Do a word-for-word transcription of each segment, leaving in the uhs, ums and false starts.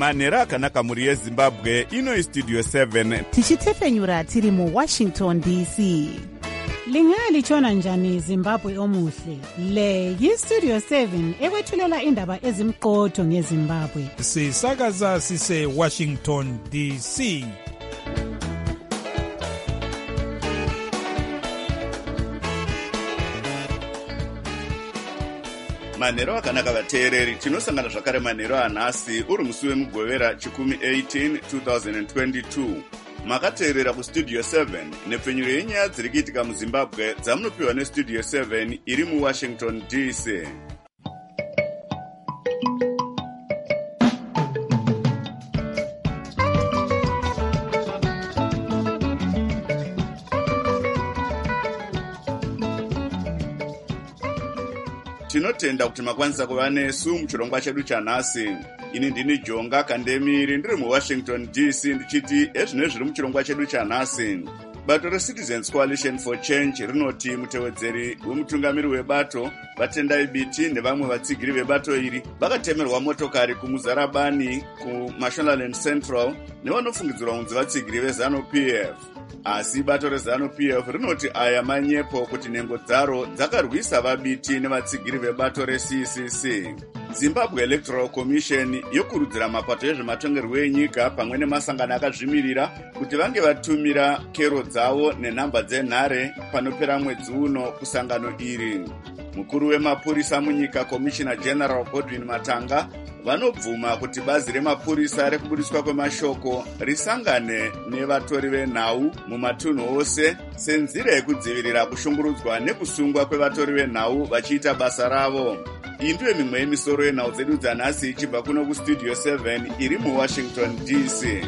manhero akanaka mhuri yezimbabwe. Ino istudio seven tichitefenyura tiri muwashington D C. Lingalitshona njani Zimbabwe omuhle? Le yistudio seven ekwethulela indaba ezimqotho ngeZimbabwe. Sisakaza sise Washington D C. manhero akanaka vateereri, tinosangana zvakare manhero anhasi uri musi wemugovera chikumi eighteen twenty twenty-two. Makateerera kustudio seven nepfenyuro yenyaya dziri kuitika muzimbabwe dzamunopiwa nestudio seven iri muwashington D C. Tinotenda kuti makwanisa kuva nesu muchirongwa chedu chanhasi. Ini ndini Jonga Kandemiri ndiri muWashington D C ndichiti ezvino zviri muchirongwa chedu chanhasi. Bato reCitizens Coalition for Change rinoti mutevedzeri wemutungamiri webato vatendai biti nevamwe vatsigiri vebato iri vakatemerwa motokari kumuzarabani kuMashonaland Central nevanofungidzirwa kunzi vatsigiri veZanu P F. Asi bato reZanu P F rinoti aya manyepo kuti nhengo dzaro dzakarwisa vabiti nevatsigiri vebato reC C C. Zimbabwe Electoral Commission yokurudzira mapato ezvematongerwo enyika pamwe nemasangano akazvimirira kuti vange vatumira kero dzavo nenhamba dzenhare panopera mwedzi uno kusangano iri. Mukuru wemapurisa munyika Commissioner General Godwin Matanga vanobvuma kuti bazi remapurisa rekubudiswa kwemashoko risangane nevatori venhau mumatunhu ose senzira yekudzivirira kushungurudzwa nekusungwa kwevatori venhau vachiita basa ravo. Iyi ndiyo mimwe yemisoro yenhau dzedu dzanhasi ichibva kuno kustudio seven iri muWashington D C.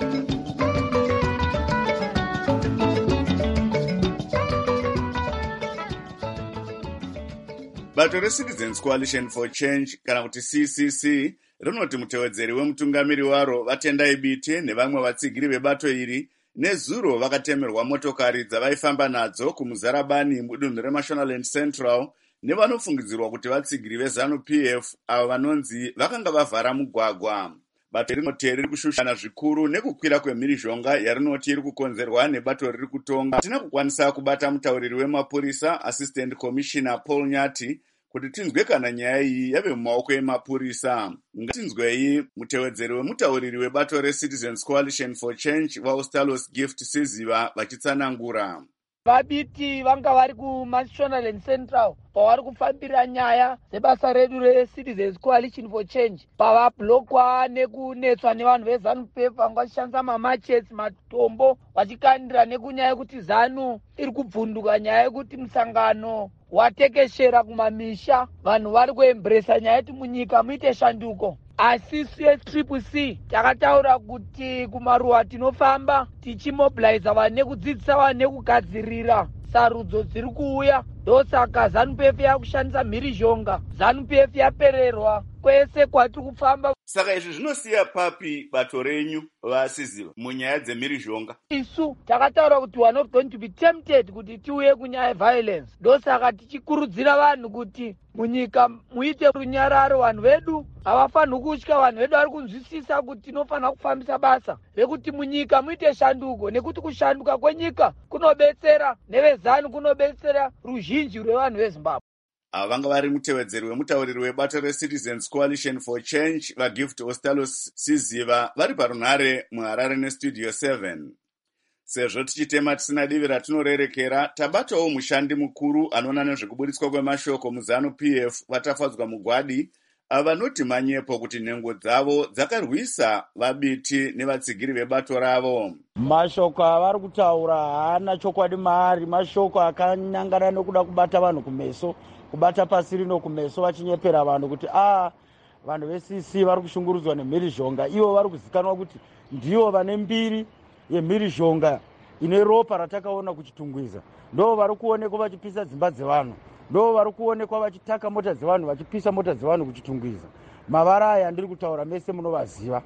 Bato reCitizens Coalition for Change kana kuti C C C rinoti mutevedzeri wemutungamiri waro vatendai biti nevamwe vatsigiri vebato iri nezuro vakatemerwa motokari dzavaifamba nadzo kumuzarabani mudunhu reMashonaland Central nevanofungidzirwa kuti vatsigiri veZanu P F avo vanonzi vakanga vavhara mugwagwa. Bato rinoti riri kushushana zvikuru nekukwira kwemhirizhonga yarinoti iri kukonzerwa nebato riri kutonga. Hatina kukwanisa kubata mutauriri wemapurisa Assistant Commissioner Paul Nyati kuti tinzwe kana nyaya iyi yave mumaoko emapurisa. Ngatinzwei mutevedzeri wemutauriri webato reCitizens Coalition for Change vaUstalos Gift Siziva vachitsanangura. Vabiti vanga vari kuMashonaland Central pavari kufambira nyaya dzebasa redu reCitizens Coalition for Change pavablokwa nekunetswa nevanhu veZanu P F vanga vachishandisa mamachets matombo vachikandira nekunyaya yekuti Zanu iri kubvunduka nyaya yekuti musangano watekeshera kumamisha vanhu vari kuembresa nyaya yekuti munyika muite shanduko. Asi seTriple C takataura kuti kumaruwa tinofamba tichimobilize vanhu nekudzidzisa vanhu nekugadzirira sarudzo dziri kuuya. Ndosaka Zanu P F yakushandisa mhirizhonga, Zanu P F yapererwa kwese kwatiri kufamba. Saka izvi zvinosiya papi bato renyu vaSiziva munyaya dzemhirizhonga? Isu takataura kuti we are not going to be tempted kuti tiuye kunyaya violence. Ndosaka tichikurudzira vanhu kuti munyika muite runyararo, vanhu vedu havafaniri kutya, vanhu vedu vari kunzwisisa kuti tinofanira kufambisa basa rekuti munyika muite shanduko, nekuti kushanduka kwenyika kunobetsera neveZanu, kunobetsera ruzhinji rwevanhu veZimbabwe. Ava vanga vari mutevedzeri wemutauriri webato reCitizens Coalition for Change vaGift Ostalos Siziva vari parunhare muHarare nestudio seven. Sezvo tichitema tisina divi ratinorerekera, tabatawo mushandi mukuru anoona nezvekubudiswa kwemashoko muZanu P F vatafadzwa mugwadi ava vanoti manyepo kuti nhengo dzavo dzakarwisa vabiti nevatsigiri vebato ravo. Mashoko avari kutaura haana chokwadi maari, mashoko akanyangana nekuda kubata vanhu kumeso, kubata pasi rino kumeso vachinyepera vanhu kuti ah vanhu veC C vari kushungurudzwa nemhirizhonga. Ivo vari kuzikanwa kuti ndivo vane mbiri yemhirizhonga ine ropa ratakaona kuchitungwiza. Ndo vari kuonekwa vachipisa dzimba dzevanhu, ndo vari kuonekwa vachitaka mota dzevanhu, vachipisa mota dzevanhu kuchitungwiza. Mavara aya ndiri kutaura mese munovaziva.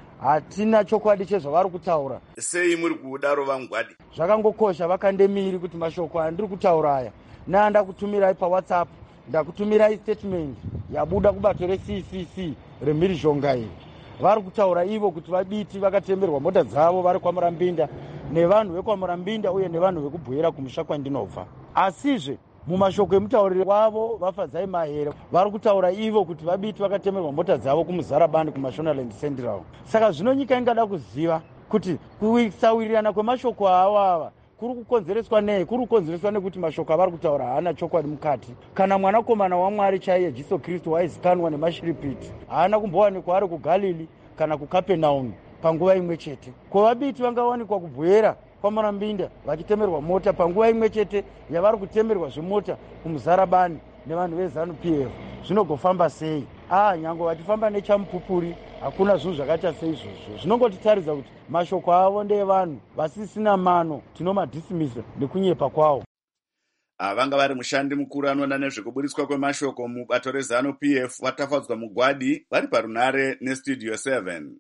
Hatina chokwadi chezvavari kutaura. Sei muri kudaro vangwadi? Zvakangokosha vakandemiri kuti mashoko andiri kutaura aya nanda kutumirai paWhatsApp, ndakutumirai statement yabuda kubato reC C C remhirizhonga iyi. vari kutaura ivo kuti vabiti vakatemerwa mota dzavo vari kwaMurambinda nevanhu vekwaMurambinda uye nevanhu vekubwera kumusha kwandinobva. Asizve mumashoko emutauriri wavo vafadzai mahere vari kutaura ivo kuti vabiti vakatemerwa mota dzavo kuMuzarabani kuMashonaland Central. Saka zvino nyika ingada kuziva kuti kusawirirana kwemashoko ava kuri kukonzereswa nei? Kuri kukonzereswa nekuti mashoko avari kutaura haana chokwadi mukati. Kana mwanakomana waMwari chaiye Jesu Kristu waizikanwa nemashiripiti haana kumbowanikwa ari kuGalili kana kuKapenaumu panguva imwe chete. Ko vabiti vangawanikwa kubwera kwaMurambinda vachitemerwa mota panguva imwe chete yavari kutemerwa zvimota kuMuzarabani nevanhu veZanu P F? Zvinogofamba sei? Ah, nyango vachifamba nechamupupuri hakuna zvinhu zvakaita seizvozvo. Zvinongotitaridza kuti mashoko avo ndeevanhu vasisina mano, tinomadhisimisa nekunyepa kwawo. Vanga vari mushandi mukuru anoona nezvekuburitswa kwemashoko mubato reZanu P F vatafadzwa mugwadi vari parunare nestudio seven.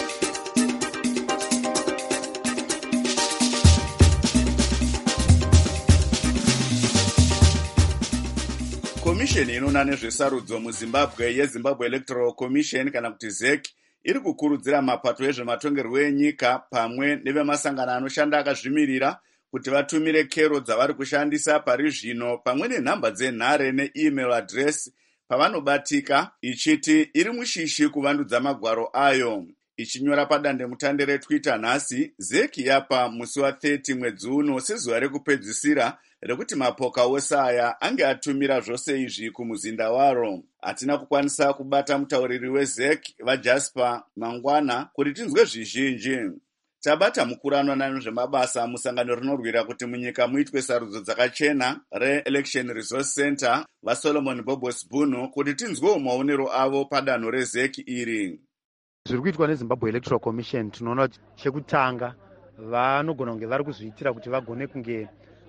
Komisheni inoona nezvesarudzo muZimbabwe yeZimbabwe Electoral Commission kana kuti Z E C iri kukurudzira mapato ezvematongerwo enyika pamwe nevemasangano anoshanda akazvimirira kuti vatumire kero dzavari kushandisa pari zvino pamwe nenhamba dzenhare neemail address pavanobatika, ichiti iri mushishi kuvandudza magwaro ayo. Ichinyora padandemutande reTwitter nhasi, Z E C yapa musi wa30 mwedzi uno sezuva rekupedzisira rekuti mapoka ose aya ange atumira zvose izvi kumuzinda waro. Hatina kukwanisa kubata mutauriri weZ E C vaJasper Mangwana kuti tinzwe zvizhinji. Tabata mukuru anoona nezvemabasa musangano rinorwira kuti munyika muitwe sarudzo dzakachena reElection Resource Center vaSolomon Bobos Bunu kuti tinzwewo maonero avo padanho reZ E C iri. Zviri kuitwa neZimbabwe Electoral Commission tinoona kuti chekutanga vanogona kunge vari kuzviitira kuti vagone kunge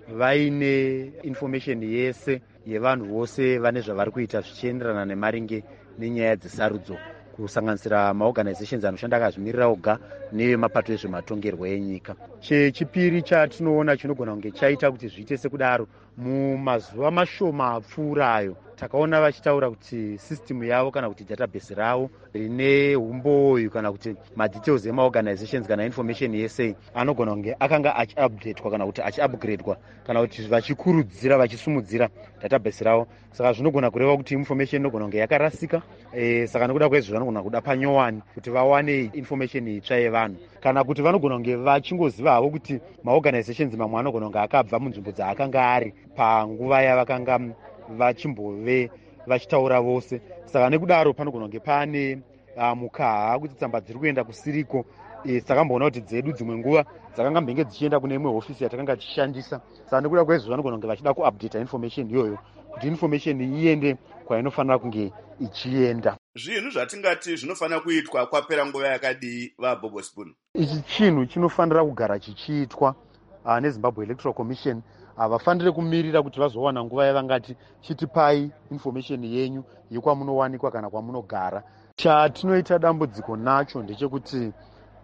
vaine information yese yevanhu vose vane zvavari kuita zvichienderana nemaringe nenyaya dzesarudzo, kusanganisira maorganizations anoshanda akazvimirira oga nevemapato ezvematongerwo enyika. Chechipiri chatinoona chinogona kunge chaita kuti zviite sekudaro, mumazuva mashoma apfuurayo takaona vachitaura kuti system yavo kana kuti database ravo rine umboyu kana kuti madetails emaorganizations kana information yese anogona kunge akanga achiupdatewa kana kuti achiupgradewa kana kuti vachikurudzira vachisumudzira database ravo. Saka zvinogona kureva kuti information inogona kunge yakarasika. E, saka nekuda kwezvo vanogona kuda panyowani kuti vawane information itsva yevanhu, kana kuti vanogona kunge vachingoziva havo kuti maorganizations mamwe anogona kunge akabva munzvimbo dzaakanga ari panguva yavakanga vachimbove vachitaura vose. Saka nekudaro panogona kunge pane uh, mukaha kuti tsamba dziri kuenda kusiriko. E, takamboona kuti dzedu dzimwe nguva dzakanga mbenge dzichienda kune imwe hofisi yatakanga tichishandisa. Saka nekuda kwezvo vanogona kunge vachida kuupdate information iyoyo kuti information iende kwainofanira kunge ichienda. Zvinhu zvatingati zvinofanira kuitwa kwapera nguva yakadii vaBobo Spoon? Ichi chinhu chinofanira kugara chichiitwa uh, neZimbabwe Electoral Commission. Havafanire kumirira kuti vazowana nguva yavangati chitipai information yenyu yekwamunowanikwa kana kwamunogara. Chatinoita dambudziko nacho ndechekuti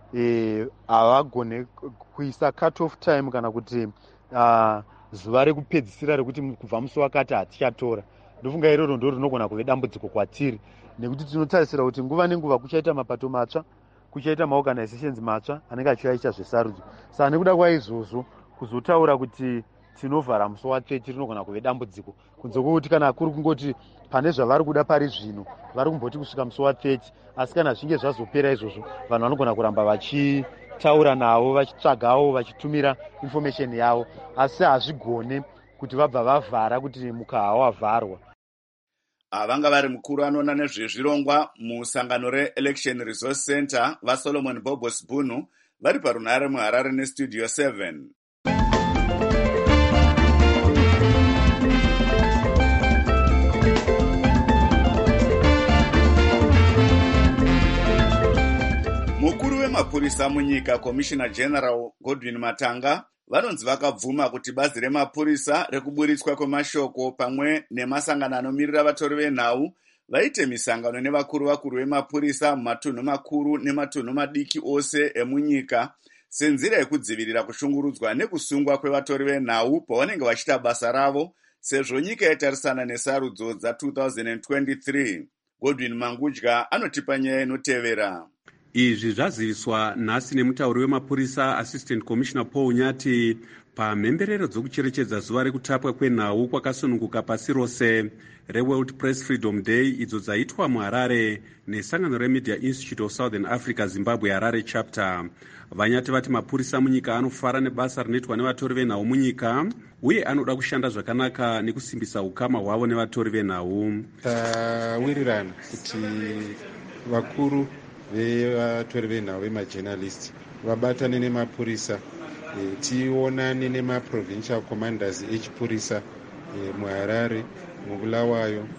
havagone e, kuisa cut off time kana kuti uh, zuva rekupedzisira rekuti kubva musi wakati hatichatora. Ndofunga iroro ndo rinogona kuve dambudziko kwatiri, nekuti tinotarisira kuti nguva nenguva kuchaita mapato matsva, kuchaita maorganizations matsva anenge achiaita zvesarudzo. Saka nekuda kwaizvozvo kuzotaura kuti tinovhara musi wathirty rinogona kuve dambudziko, kunze kwokuti kana kuri kungoti pane zvavari kuda pari zvino vari kumboti kusvika musi wathirty, asi kana zvinge zvazopera izvozvo vanhu vanogona kuramba vachitaura navo vachitsvagawo vachitumira information yavo, asi hazvigone kuti vabva vavhara kuti mukaha wavharwa. Vanga vari mukuru anoona nezvezvirongwa musangano reElection Resource Center vaSolomon Bobos Bunu vari parunare muHarare nestudio seven. Mukuru wemapurisa munyika Commissioner General Godwin Matanga vanonzi vakabvuma kuti bazi remapurisa rekuburitswa kwemashoko pamwe nemasangano anomirira vatori venhau vaite misangano nevakuru vakuru vemapurisa mumatunhu makuru nematunhu madiki ose emunyika senzira yekudzivirira kushungurudzwa nekusungwa kwevatori venhau pavanenge vachiita basa ravo sezvo nyika yatarisana nesarudzo dza twenty twenty-three. Godwin Mangudya anotipa nyaya inotevera. Izvi zvaziviswa nhasi nemutauri wemapurisa Assistant Commissioner Paul Nyati pamhemberero dzokucherechedza zuva rekutapwa kwenhau kwakasununguka pasi rose reWorld Press Freedom Day idzo dzaitwa muHarare nesangano reMedia Institute of Southern Africa Zimbabwe Harare chapter. Vanyati vati mapurisa munyika anofara nebasa rinoitwa nevatori venhau munyika uye anoda kushanda zvakanaka nekusimbisa ukama hwavo nevatori venhau. Tawirirana kuti vakuru vevatori venhau vemajournalist vabatane nemapurisa, e, tionane nemaprovincial commanders echipurisa e, muHarare, mubulawayo,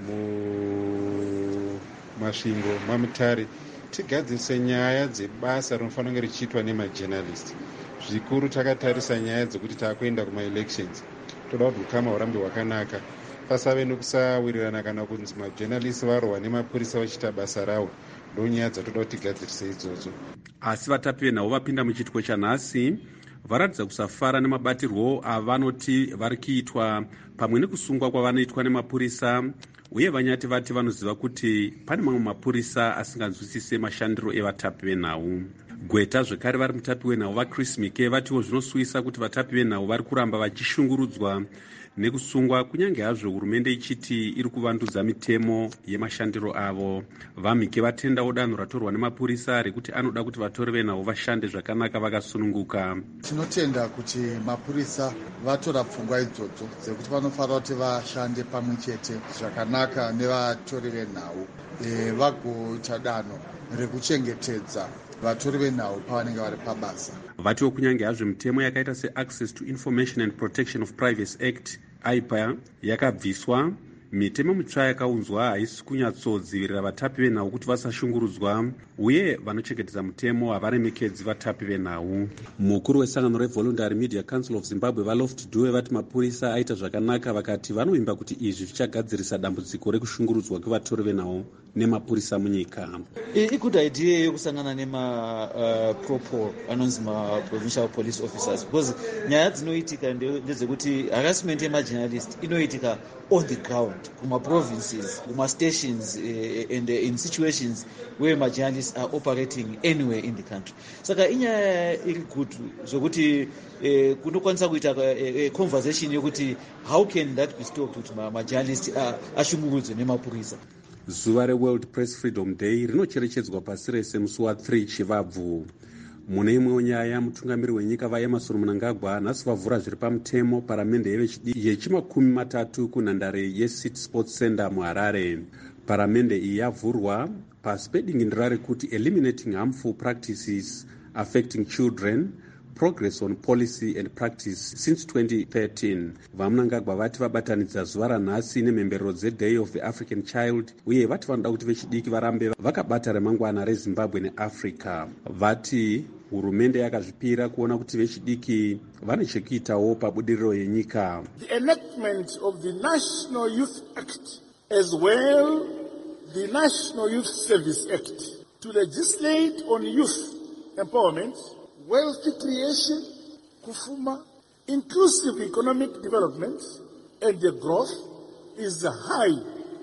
mumasvingo, mamutare, tigadzirise nyaya dzebasa rinofanira kunge richiitwa nemajournalist. Zvikuru takatarisa nyaya dzekuti taakuenda kumaelections, toda kuti ukama hurambe hwakanaka, pasave nokusawirirana kana kunzi majournalist varohwa nemapurisa vachiita basa ravo. Ndonyaya dzatoda kuti tigadzirise idzodzo. Asi vatapi venhau vapinda muchiitiko chanhasi varatidza kusafara nemabatirwo avanoti vari kuitwa pamwe nekusungwa kwavanoitwa nemapurisa, uye vanyati vati vanoziva kuti pane mamwe mapurisa asinganzwisise mashandiro evatapi venhau. Gweta zvekare vari mutapi wenhau vaChris Mike vatiwo zvinosuvisa kuti vatapi venhau vari kuramba vachishungurudzwa nekusungwa kunyange hazvo hurumende ichiti iri kuvandudza mitemo yemashandiro avo. VaMike vatendawo danho ratorwa nemapurisa rekuti anoda kuti vatori venhau vashande zvakanaka vakasununguka. Tinotenda kuti mapurisa vatora pfungwa idzodzo dzekuti vanofanira kuti vashande pamwe chete zvakanaka nevatori venhau, e, vagoita danho rekuchengetedza vatori venhau pavanenge vari pabasa. Vatiwo kunyange hazvo mitemo yakaita seAccess to Information and Protection of Privacy Act I P A yakabviswa, mitemo mitsva yakaunzwa haisi kunyatsodzivirira vatapi venhau kuti vasashungurudzwa, uye vanochengetedza mutemo havaremekedzi vatapi venhau. Mukuru wesangano reVoluntary Media Council of Zimbabwe vaLoft Due vati mapurisa aita zvakanaka, vakati vanovimba kuti izvi zvichagadzirisa dambudziko rekushungurudzwa kwevatori venhau nemapurisa munyika. I good idea yekusangana nema uh, propo anonzi ma provincial police officers, because nyaya dzinoitika ndedzekuti harassment yemajournalist inoitika on the ground kuma provinces, kuma stations, uh, and uh, in situations where majournalists are operating anywhere in the country. Saka inyaya iri good zvokuti uh, kunokwanisa kuita uh, conversation yokuti how can that be stopped kuti majournalists uh, ashungurudzwe nemapurisa. Zuva reWorld Press Freedom Day rinocherechedzwa pasi rese musi wa3 Chivabvu. Mune imwewo nyaya, mutungamiri wenyika vaEmmerson Mnangagwa nhasi vavhura zviri pamutemo paramende yevechidiki yechimakumi matatu kunhandare yeCity Sports Center muHarare. Paramende iyi yavhurwa pasi pedingindira rekuti Eliminating Harmful Practices Affecting Children, Progress on Policy and Practice since twenty thirteen. VaMnangagwa vati vabatanidza zuva ranhasi nemhemberero dzeDay of the African Child, uye vati vanoda kuti vechidiki varambe vakabata remangwana reZimbabwe neAfrica. Vati hurumende yakazvipira kuona kuti vechidiki vane chekuitawo pabudiriro yenyika. The enactment of the National Youth Act as well the National Youth Service Act to legislate on youth empowerment, wealth creation, kufuma, inclusive economic development, and the growth is high,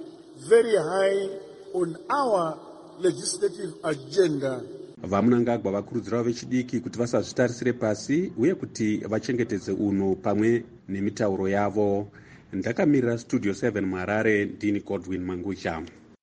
very high on our legislative agenda. VaMnangagwa vakurudzirawo vechidiki kuti vasazvitarisire pasi uye kuti vachengetedze unhu pamwe nemitauro yavo. Ndakamirira Studio seven muHarare, ndini Godwin Mangucha.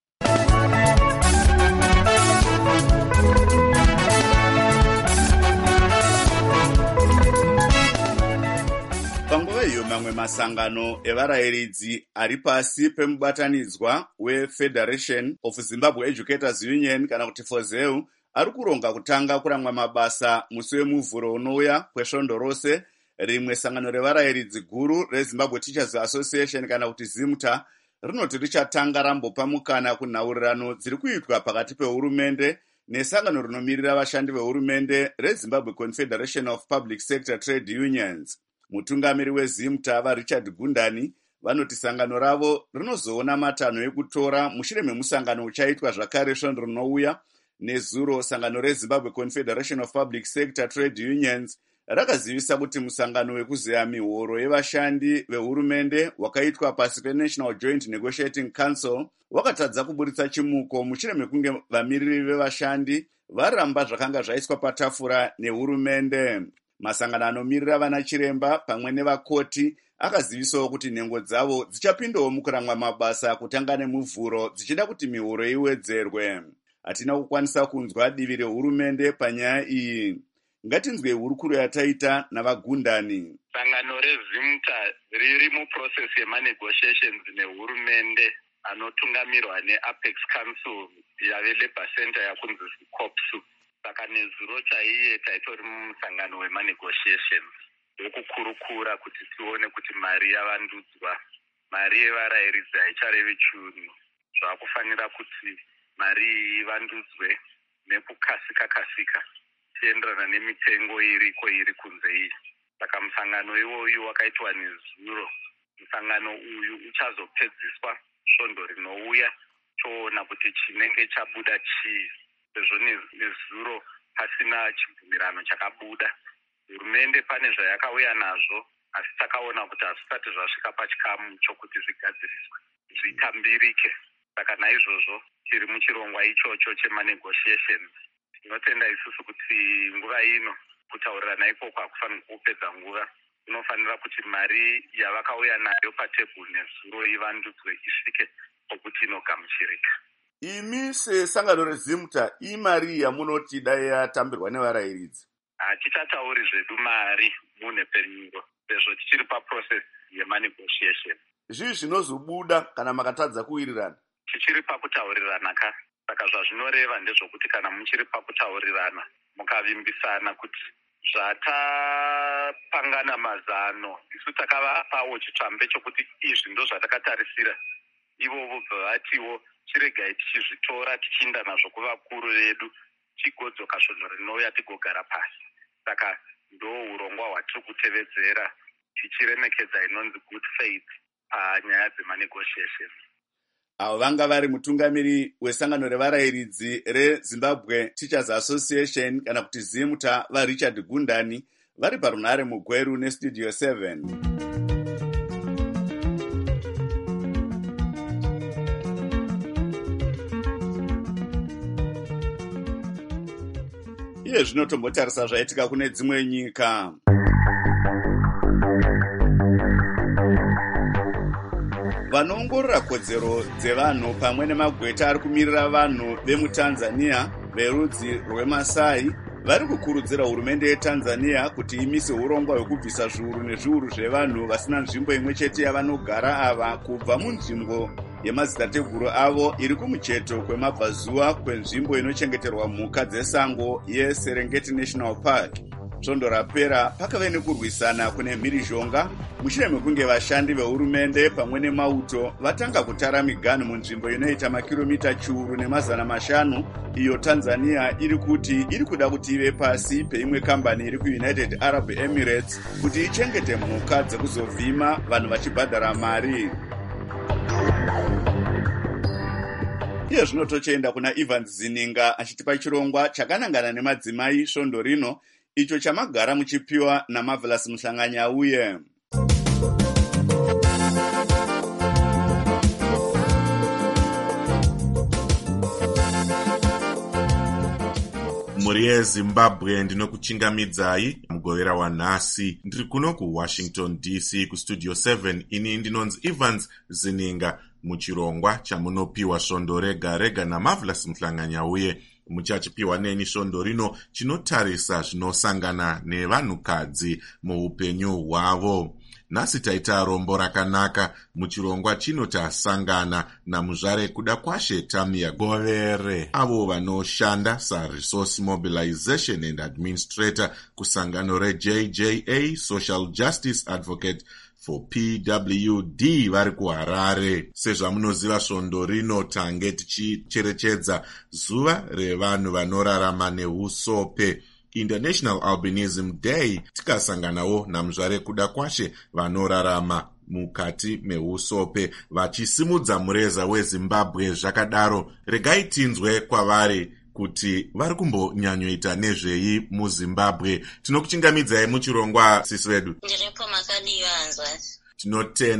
Panguva iyo mamwe masangano evarayiridzi ari pasi pemubatanidzwa weFederation of Zimbabwe Educators Union kana kuti FOZEU ari kuronga kutanga kuramwa mabasa musi wemuvhuro unouya kwesvondo rose. Rimwe sangano revarayiridzi guru reZimbabwe Teachers Association kana kuti ZIMTA rinoti richatanga rambopa mukana kunhaurirano dziri kuitwa pakati pehurumende nesangano rinomirira vashandi vehurumende reZimbabwe Confederation of Public Sector Trade Unions. Mutungamiri weZIMTA vaRichard Gundani vanoti sangano ravo rinozoona matanho ekutora mushure memusangano uchaitwa zvakare svondo rinouya. Nezuro sangano reZimbabwe Confederation of Public Sector Trade Unions rakazivisa kuti musangano wekuzeya mihoro yevashandi vehurumende wakaitwa pasi peNational Joint Negotiating Council wakatadza kuburitsa chimuko mushure mekunge vamiriri vevashandi varamba zvakanga zvaiswa patafura nehurumende. Masangano anomirira vana chiremba pamwe nevakoti akazivisawo kuti nhengo dzavo dzichapindawo mukuramwa mabasa kutanga nemuvhuro dzichida kuti mihuro iwedzerwe. Hatina kukwanisa kunzwa divi rehurumende panyaya iyi. Ngatinzwe hurukuro yataita navagundani. Sangano rezimta riri muprocess yemanegotiations nehurumende anotungamirwa neApex Council yave Labour Center yakunzi COPSU. Saka nezuro chaiye taitori musangano wemanegotiations wokukurukura kuti tione kuti mari yavandudzwa. Mari yevarayiridzi haicharevi chinhu. Zvakufanira kuti mari iyi ivandudzwe nekukasika kasika tienderana nemitengo iriko iri kunze iyi. Saka musangano iwoyu wakaitwa nezuro. Musangano uyu uchazopedziswa svondo rinouya toona kuti chinenge chabuda chii. Sezvo nezuro pasina chibvumirano chakabuda. Hurumende pane zvayakauya nazvo asi takaona kuti hazvisati zvasvika pachikamu chokuti zvigadziriswe zvitambirike. Saka naizvozvo tiri muchirongwa ichocho chemanegotiations. Tinotenda isusu kuti nguva ino kutaurirana ikoko hakufanira kupedza nguva. Unofanira kuti mari yavakauya nayo patebhuru nezuro ivandudzwe isvike pokuti inogamuchirika. Imi sesangano rezimta imari yamunoti dai yatambirwa nevarayiridzi? Hatichatauri zvedu mari munhepenyuro sezvo tichiri paprocess yemanegotiation. Zvii zvinozobuda kana makatadza kuwirirana? Tichiri pakutaurirana ka. Saka zvazvinoreva ndezvokuti kana muchiri pakutaurirana mukavimbisana kuti zvatapangana mazano isu takavapawo chitambe chokuti izvi ndo zvatakatarisira, ivo vobva vatiwo chiregai tichizvitora tichienda nazvo kuvakuru vedu chigodzoka svondo rinouya tigogara pasi. Saka ndo urongwa hwatiri kutevedzera tichiremekedza inonzi good faith panyaya dzemanegotiation. Avo vanga vari mutungamiri wesangano revarayiridzi reZimbabwe Teachers Association kana kuti ZIMTA vaRichard Gundani vari parunhare muGweru neStudio seven. Iye zvino tombotarisa zvaitika kune dzimwe nyika. Vanoongorora kodzero dzevanhu pamwe nemagweta ari kumirira vanhu vemuTanzania verudzi rweMasai vari kukurudzira hurumende yeTanzania kuti imise urongwa hwekubvisa zviuru nezviuru zvevanhu vasina nzvimbo imwe chete yavanogara ava kubva munzvimbo yemadzitateguru avo iri kumucheto kwemabvazuva kwenzvimbo inochengeterwa mhuka dzesango yeSerengeti National Park. Svondo rapera pakave nekurwisana kune mhirizhonga mushure mekunge vashandi vehurumende pamwe nemauto vatanga kutara miganhu munzvimbo inoita makiromita chiuru nemazana mashanu iyo Tanzania iri kuti iri kuda kuti ive pasi peimwe kambani iri kuUnited Arab Emirates kuti ichengete mhuka dzekuzovhima vanhu vachibhadhara mari. Iye zvino tochienda kuna Evans Zininga achitipa chirongwa chakanangana nemadzimai svondo rino icho chamagara muchipiwa naMarvelous Muhlanganyauye. Muri yeZimbabwe ndinokuchingamidzai mugovera wanhasi. Ndiri kuno kuWashington D C kuStudio seven. Ini ndinonzi Evans Zininga. Muchirongwa chamunopiwa svondo rega rega naMarvelous Muhlanganyauye. Muchachipiwa neni svondo rino chinotarisa zvinosangana nevanhukadzi muupenyu hwavo. Nhasi taita rombo rakanaka muchirongwa chino tasangana namuzvare kuda kwashe Tamia Govere, avo vanoshanda saResource Mobilization and Administrator kusangano reJ J A Social Justice Advocate for P W D vari kuHarare. Sezvamunoziva svondo rino tange tichicherechedza zuva revanhu vanorarama neusope, International Albinism Day, tikasanganawo namuzvare kuda kwashe vanorarama mukati meusope vachisimudza mureza weZimbabwe. Zvakadaro regai tinzwe kwavari kuti vari kumbonyanyoita nezvei muZimbabwe. Tinokuchingamidzai muchirongwa sisi vedu. Ndiripo makadiwa hanzvasi. Tinotenda.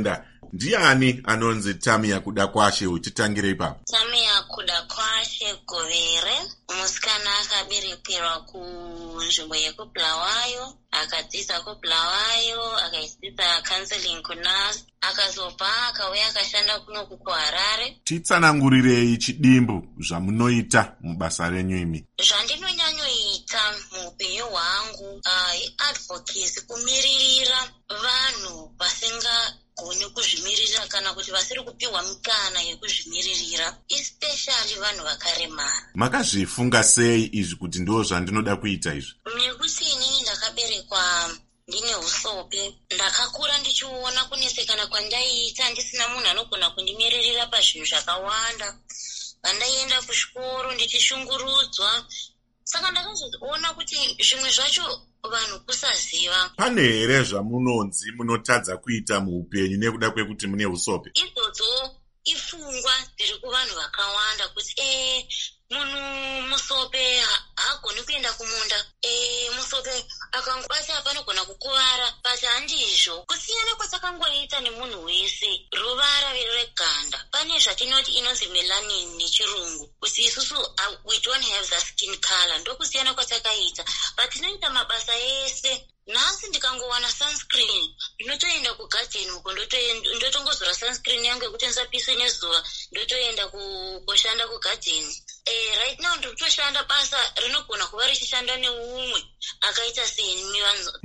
Ndiani anonzi Tamia kuda kwashe? Uchitangire ipapo. Tamia kuda kwashe Govere, musikana akaberekerwa kunzvimbo yekuBulawayo, akadzidza kuBulawayo, akadzidzisa counseling kunasi, akazobva akauya akashanda kuno kuHarare. Titsanangurirei chidimbu zvamunoita mubasa renyu imi. Zvandinonyanyoita muupenyu hwangu uh, advocacy, kumiririra vanhu vasinga goni kuzvimirira kana kuti vasiri kupiwa mikana yekuzvimiririra, especially vanhu vakaremara. Makazvifunga sei izvi kuti ndo zvandinoda kuita izvi? Nekuti inini ndakaberekwa ndine usope, ndakakura ndichiona kunesekana kwandaiita ndisina munhu anogona kundimiririra pazvinhu zvakawanda. Pandaienda kuchikoro ndichishungurudzwa, saka ndakazoona kuti zvimwe zvacho vanhu kusaziva. Pane here zvamunonzi munotadza kuita muupenyu nekuda kwekuti mune usope? Idzodzo ifungwa dziri kuvanhu vakawanda kuti eh munhu musope hagoni kuenda kumunda, eh musope akangobata panogona kukuvara, basi handizvo. Kusiyana kwatakangoita nemunhu wese, ruvara reganda. Pane zvatinoti inonzi melanin nechirungu, kuti isusu uh, we don't have the skin color. Ndokusiyana kwatakaita, but tinoita mabasa ese. Nhasi ndikangowana sunscreen ndinotoenda kugarden uko ndotongozora sunscreen yangu yekuti ndisapiswe nezuva, ndotoenda kushanda kugarden. Eh, right now ndikutoshanda basa rinogona kuva richishanda neumwe akaita seni.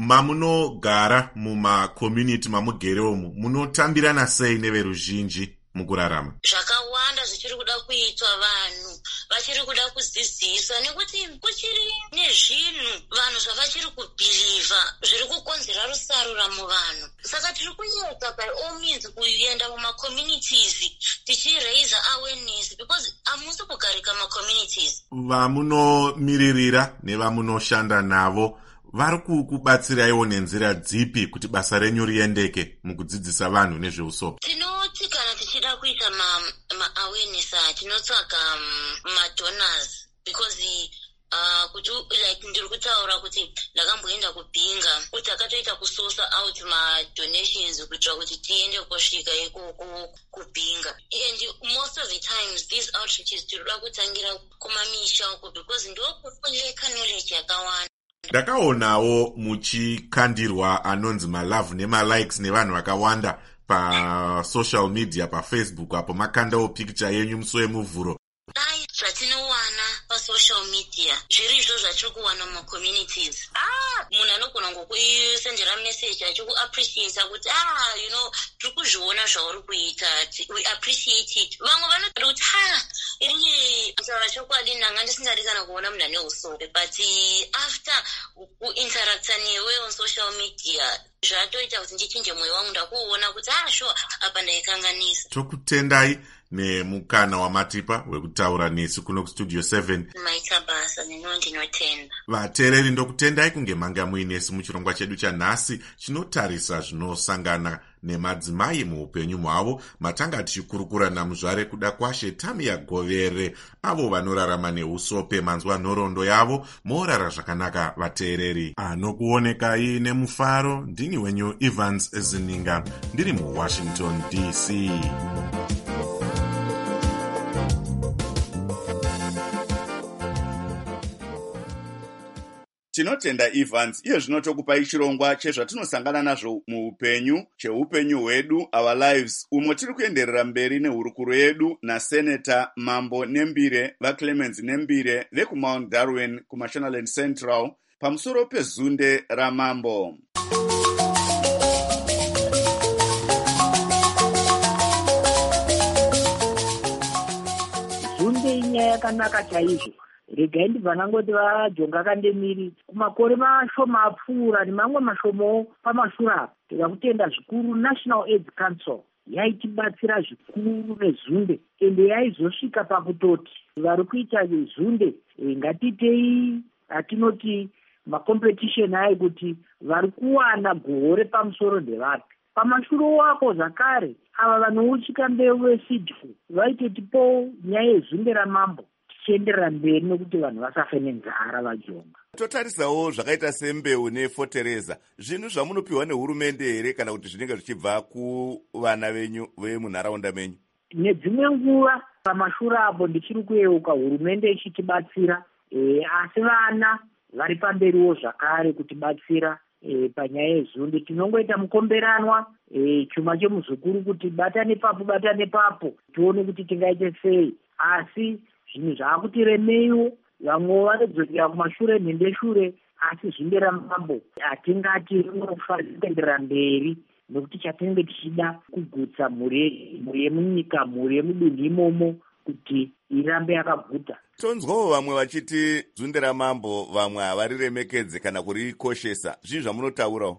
Mamunogara mumacommunity mamugeremo munotambirana sei neveruzhinji mukurarama? Zvakawanda zvichiri kuda kuitwa, vanhu vachiri kuda kudzidziswa, nekuti kuchiri nezvinhu vanhu zvavachiri kubhilivha zviri kukonzera rusarura muvanhu. Saka tiri kuedza by all means kuenda mumacommunities tichiraise awareness, because hamusi kugarika macommunities. Vamunomiririra nevamunoshanda navo vari kukubatsiraiwo nenzira dzipi kuti basa renyu riendeke mukudzidzisa vanhu nezveusope? Tinoti kana tichida kuita ma-awareness ma tinotsvaga ma-donors, because uh, kuti like ndiri kutaura kuti ndakamboenda kupinga kuti akatoita kusosa out ma-donations kuitira kuti tiende kusvika ikoko kupinga. And most of the times these outreaches tinoda kutangira kumamisha uko, because ndokufuneka knowledge yakawanda. Ndakaonawo muchikandirwa anonzi malove nemalikes nevanhu vakawanda pasocial media, pafacebook, apo makandawo picture yenyu musi wemuvhuro. Dai zvatinowana pasocial media zviri izvo zvatiri kuwana mumacommunities, ah munhu anogona ngokuisendera message achikuappreciata kuti ah you know tiri kuzviona zvauri kuita, we appreciate it. Vamwe vanoti kuti ha irinye taura chokwadi nanga ndisingadi kana kuona munhu ane usope, but after kuinteracta newe on social media zvatoita kuti ndichinje mwoyo wangu, ndakuona kuti ah sure apa ndaikanganisa. Tokutendai nemukana wamatipa wekutaura nesu kuno kustudio seven. Maita basa nino ndinotenda. Vateereri, ndokutendai kunge manga muinesu muchirongwa chedu chanhasi chinotarisa zvinosangana nemadzimai muupenyu hwavo. Matanga tichikurukura namuzvare kuda kwashe Tamia Govere, avo vanorarama neusope. Manzwa nhoroondo yavo, morara zvakanaka vateereri. Anokuonekai nemufaro, ndini wenyu Evans Zininga, ndiri muWashington D C. Tinotenda Evans, iye zvino tokupai chirongwa chezvatinosangana nazvo muupenyu, cheupenyu hwedu, our lives, umwe tiri kuenderera mberi nehurukuro yedu naSenator Mambo Nembire vaClemens Nembire vekuMount Darwin kuMashonaland Central pamusoro pezunde raMambo. Zunde inyaya yakanaka chaizvo. Regai ndibva nangoti vaJonga Kandemiri kumakore mashoma apfuura nemamwe mashomawo pamashure apo, tikakutenda zvikuru National AIDS Council yaitibatsira zvikuru nezunde, ende yaizosvika pakutoti vari kuita zunde ngatiitei atinoti macompetition ayi kuti vari kuwana gore pamusoro ndevapi. Pamashure wako zvakare ava vanouchika mbeu vesidfu vaitotipo nyaya yezunde raMambo tichienderera mberi nokuti vanhu vasafe nenzara vajonga. Totarisawo zvakaita sembeu nefotereza, zvinhu zvamunopiwa nehurumende here kana kuti zvinenge zvichibva kuvana venyu vemunharaunda menyu? Nedzimwe nguva pamashure apo ndichiri kuyeuka hurumende ichitibatsira, e, asi vana vari pamberiwo zvakare kutibatsira e, panyaya yezunde. Tinongoita mukomberanwa e, chuma chemuzukuru kuti batane papo batane papo tione kuti tingaite sei, asi zvinhu zvaakutiremeiwo. Vamwe vanodzokera kumashure nhembeshure, asi zvimberamambo hatingati rinofanira kuenderera mberi nokuti chatinenge tichida kugutsa mhuri yemunyika, mhuri yemudunhu imomo kuti irambe yakaguta. Tonzwawo vamwe vachiti dzunderamambo vamwe havariremekedze kana kurikoshesa. Zvii zvamunotaurawo?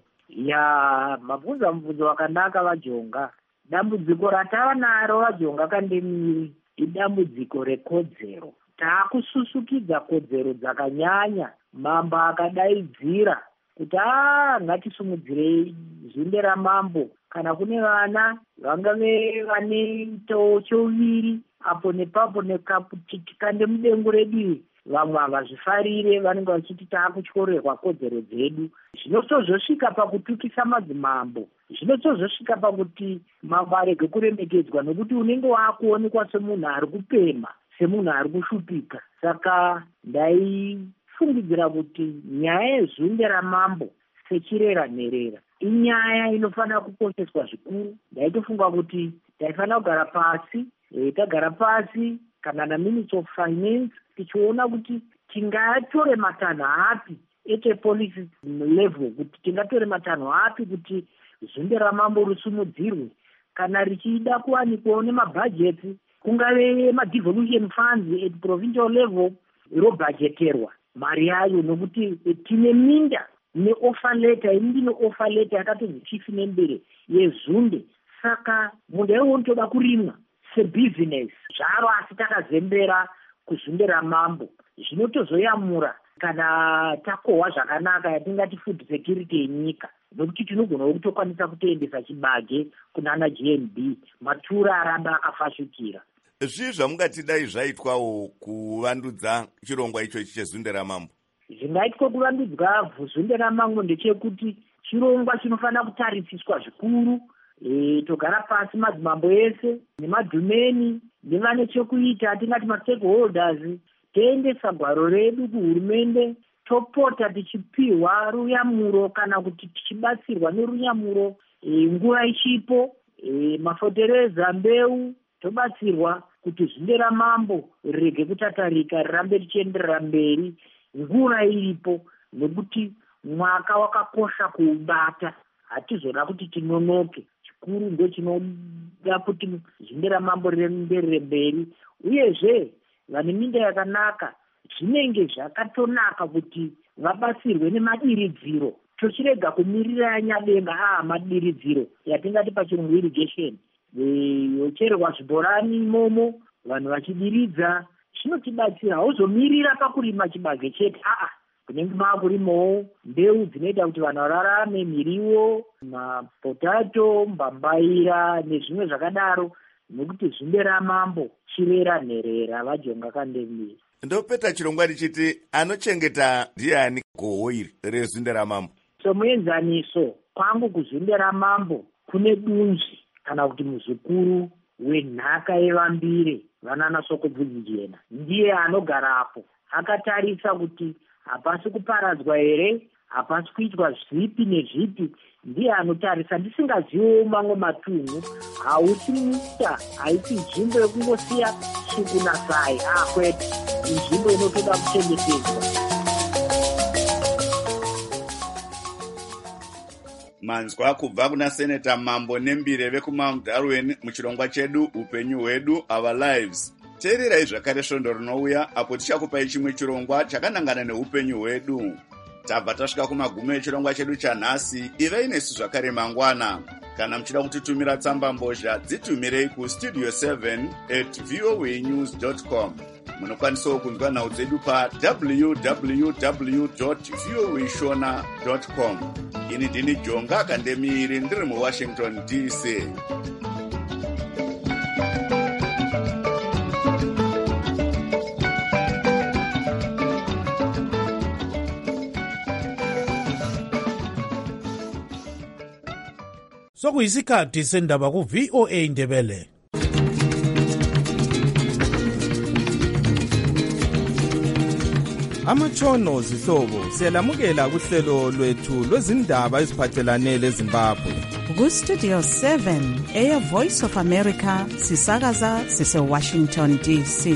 Ya, mabvunza mubvunzo wakanaka vajonga. Dambudziko ratava naro vajonga kandemiri idambudziko rekodzero. Taakususukidza kodzero dzakanyanya. Mambo akadaidzira kuti aa ngatisumudzirei zvimberamambo kana kune vana vangave vane choviri apo nepapo nekaputi tikande mudengu redu, vamwe havazvifarire, vanenge vachiti taakutyorerwa kodzero dzedu. Zvinotozosvika pakutukisa madzimambo, zvinotozosvika pakuti mambo arege kuremekedzwa nokuti unenge waakuonekwa semunhu ari kupema, semunhu ari kushupika. Saka ndaifungidzira kuti nyaya yezvimberamambo sechirera nherera inyaya inofanira kukosheswa zvikuru. Ndaitofunga kuti taifanira kugara pasi, e, tagara pasi kana naminister of finance tichiona kuti tingatore matanho api ete policy level, kuti tingatore matanho api kuti zvimberamambo risumudzirwe, kana richida kuwanikwawo nemabhajeti, kungave ma-devolution funds at provincial level robhajeterwa mari yayo, nokuti tine minda ne-offer letter, imi ndine offer letter yakatozi chief nembere yezunde. Saka munhu aiwo unotoda kurimwa sebusiness zvaro, asi takazembera kuzvimberamambo. Zvinotozoyamura kana takohwa zvakanaka yatingati food security yenyika, nokuti tinogona kutokwanisa kutoendesa chibage kunana G N B, matura aramba akafashukira. Zvii zvamungatidai zvaitwawo kuvandudza chirongwa ichochi chezvimberamambo? Zvingaitwa kuvandudzwa zvimberamambo ndechekuti chirongwa chinofanira kutarisiswa zvikuru. E, togara pasi madzimambo ese nemadhumeni nevane chekuita, atingati ma-stakeholders, toendesa gwaro redu kuhurumende, topota tichipiwa ruyamuro kana kuti tichibatsirwa neruyamuro e, nguva ichipo, e, mafotereza, mbeu, tobatsirwa kuti zvimberamambo rirege kutatarika, rirambe richienderera mberi nguva iripo, nekuti mwaka wakakosha kuubata. Hatizoda kuti tinonoke, chikuru ndo chinoda kuti zvimberamambo rienderere mberi. Uyezve vane minda yakanaka, zvinenge zvakatonaka kuti vabatsirwe nemadiridziro, tochirega kumirira nyadenga aa madiridziro yatingati pachirungu irrigation, yochererwa zvibhorani imomo, vanhu vachidiridza. Zvinotibatsira, hauzomirira pakurima chibage chete, aa kunenge maakurimawo mbeu dzinoita kuti vanhu vararame, miriwo, mapotato, mbambaira nezvimwe zvakadaro, nokuti zvimberamambo chirera nherera vajonga kandemiri. Ndopeta chirongwa richiti anochengeta ndiani goho iri rezvimberamambo? Somuenzaniso kwangu kuzvimberamambo kune dunzvi kana kuti muzukuru wenhaka yevambire vanana Sokobvunjena, ndiye anogarapo akatarisa kuti hapasi kuparadzwa here, hapasi kuitwa zvipi nezvipi. Ndiye anotarisa, ndisingaziviwo mamwe matunhu. Hausi muta, haisi nzvimbo yekungosiya suku nasai, akwete nzvimbo inotoda kuchengetedzwa. Manzwa kubva kuna Seneta Mambo Nembire vekumount Darwen muchirongwa chedu upenyu hwedu, our lives. Teererai zvakare svondo rinouya apo tichakupai chimwe chirongwa chakanangana neupenyu hwedu. Tabva tasvika kumagumo echirongwa chedu chanhasi. Ivai nesu zvakare mangwana. Kana muchida kutitumira tsamba mbozha, dzitumirei kustudio seven at voa news dot com. Munokwanisawo kunzwa nhau dzedu pa w w w dot voa shona dot com. Ini ndini Jonga Kandemiri, ndiri muWashington D C. Sekuyisikhathi sendaba ku V O A Ndebele. Amatshono zihlobo siyalamukela kuhlelo lwethu lwezindaba eziphathelane leZimbabwe. Ku Studio seven, Air Voice of America, sisakaza sise Washington D C.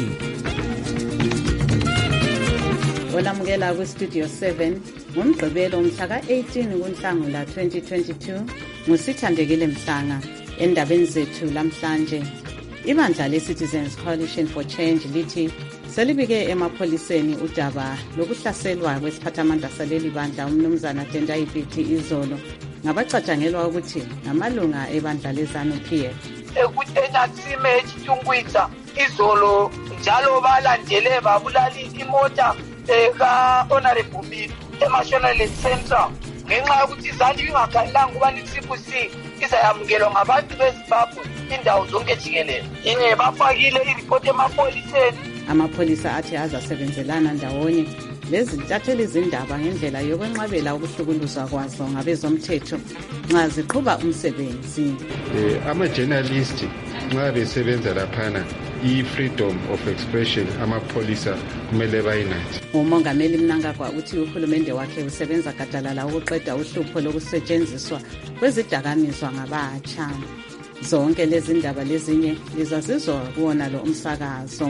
Olamukela ku Studio seven, ngomgqibelo mhla ka eighteen kuNhlangula twenty twenty-two, ngusithandekile Mhlanga. Endabeni zethu lamhlanje, ibandla le-Citizens Coalition for Change lithi selibike emapholiseni udaba lokuhlaselwa kwesiphathamandla saleli bandla umnumzana Tendai Biti izolo ngabacatshangelwa ukuthi ngamalunga ebandla leZANU-P F. Ekutenatsime echitungwitsa izolo njalo balandele babulali imota eka-Honorable Biti eMashonaland Central ngenxa yokuthi izantu ingakhalanga ukubana i-Triple C izayamukelwa ngabantu beZimbabwe indawo zonke jikelele. Ye bafakile iripoti emapholiseni. Amapholisa athi azasebenzelana ndawonye lezintatheli zindaba ngendlela yokwenqabela ukuhlukuluzwa kwazo ngabezomthetho nxa ziqhuba umsebenzi. Eh, ama-journalist nxa besebenza laphana i-freedom of expression amapholisa kumele bayinathe. Umongameli Mnangagwa uthi uhulumende wakhe usebenza gadalala ukuqeda uhlupho lokusetshenziswa kwezidakamizwa ngabatsha. Zonke lezi ndaba lezinye lizazizwa kuwona lo umsakazo.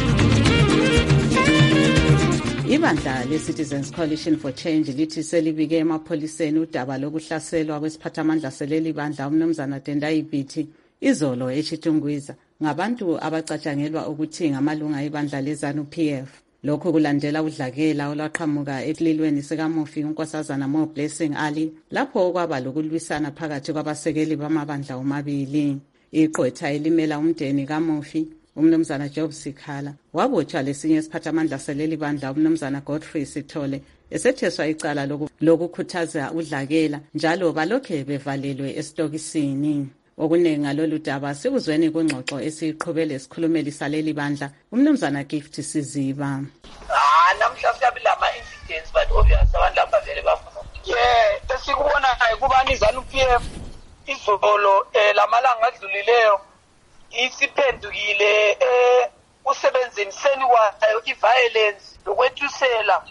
Ibandla le-Citizens Coalition for Change lithi selibike emapholiseni udaba lokuhlaselwa kwesiphathamandla seleli bandla umnumzana Tendai Biti izolo eChitungwiza ngabantu abacatshangelwa ukuthi ngamalunga ebandla leZANU-P F. Lokhu kulandela udlakela olwaqhamuka esililweni sikaMufi uNkosazana Mo Blessing Ali lapho okwaba lokulwisana phakathi kwabasekeli bamabandla omabili. Iqotha elimela umndeni kaMufi umnumzana Job Sikhala wabotshwa lesinye isiphathamandla seleli bandla umnumzana Godfrey Sithole esetheswa icala lokukhuthaza udlakela njalo balokhe bevalelwe esitokisini. Okuningi ngalolu daba sikuzweni kungxoxo esiqhubele sikhulumeli saleli bandla umnumzana Gift Siziba. Ah namhla siyabila ama incidents but obviously abantu laba vele bafuna. Yeah, esikubona kubani iZANU-P F izolo lamalanga adlulileyo isiphendukile eh usebenzeni seni kwayo i-violence lokwethusela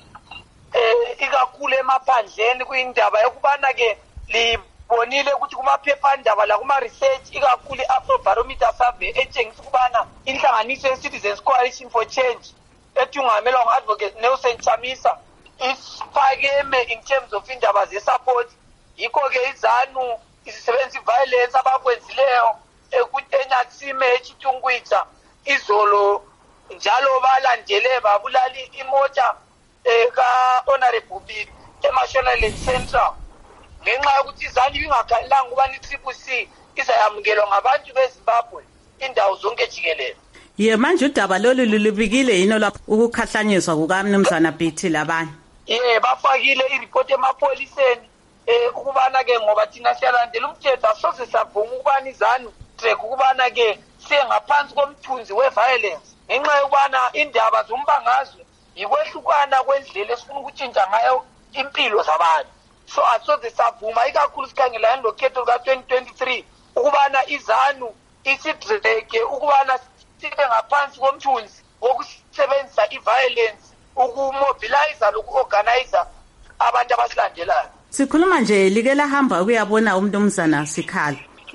eh ikakhulu emaphandleni kuyindaba yokubana ke libonile ukuthi kumaphephandaba la kuma research ikakhulu i-Afrobarometer survey etshengisa ukubana inhlanganiso ye-Citizens Coalition for Change ethungamelwa ngu-Advocate Nelson Chamisa isifakeme in terms of indaba ze-support. Yikho ke iZANU isisebenza i-violence abakwenzileyo ekutenatsime echitungwitsa izolo njalo balandele babulali imota eka-Honorable Biti eMashonaland Central ngenxa yokuthi iZANU ingakhalanga ukubana i-Triple C izayamukelwa ngabantu beZimbabwe indawo zonke jikelele. Ye manje udaba lolu lulibikile yini lapho ukukhahlanyiswa kukaMnumzana Biti labanye? Ye bafakile iripoti emapholiseni ukubana ke ngoba thina siyalandela umthetho asoze sabhunga ukubana iZANU trek ukubana ke sengaphansi komthunzi we-violence ngenxa yokubana indaba zombangazwe yikwehlukana kwendlela esifuna ukutshintsha ngayo impilo zabantu. So asoze savuma ikakhulu sikhangelane lokhetho luka-twenty twenty-three ukubana iZANU isidreke ukubana sibe ngaphansi komthunzi wokusebenzisa i-violence ukumobiliza loku-organizer abantu abasilandelayo. Sikhuluma nje like lahamba ukuyabona umnumzana Sikhala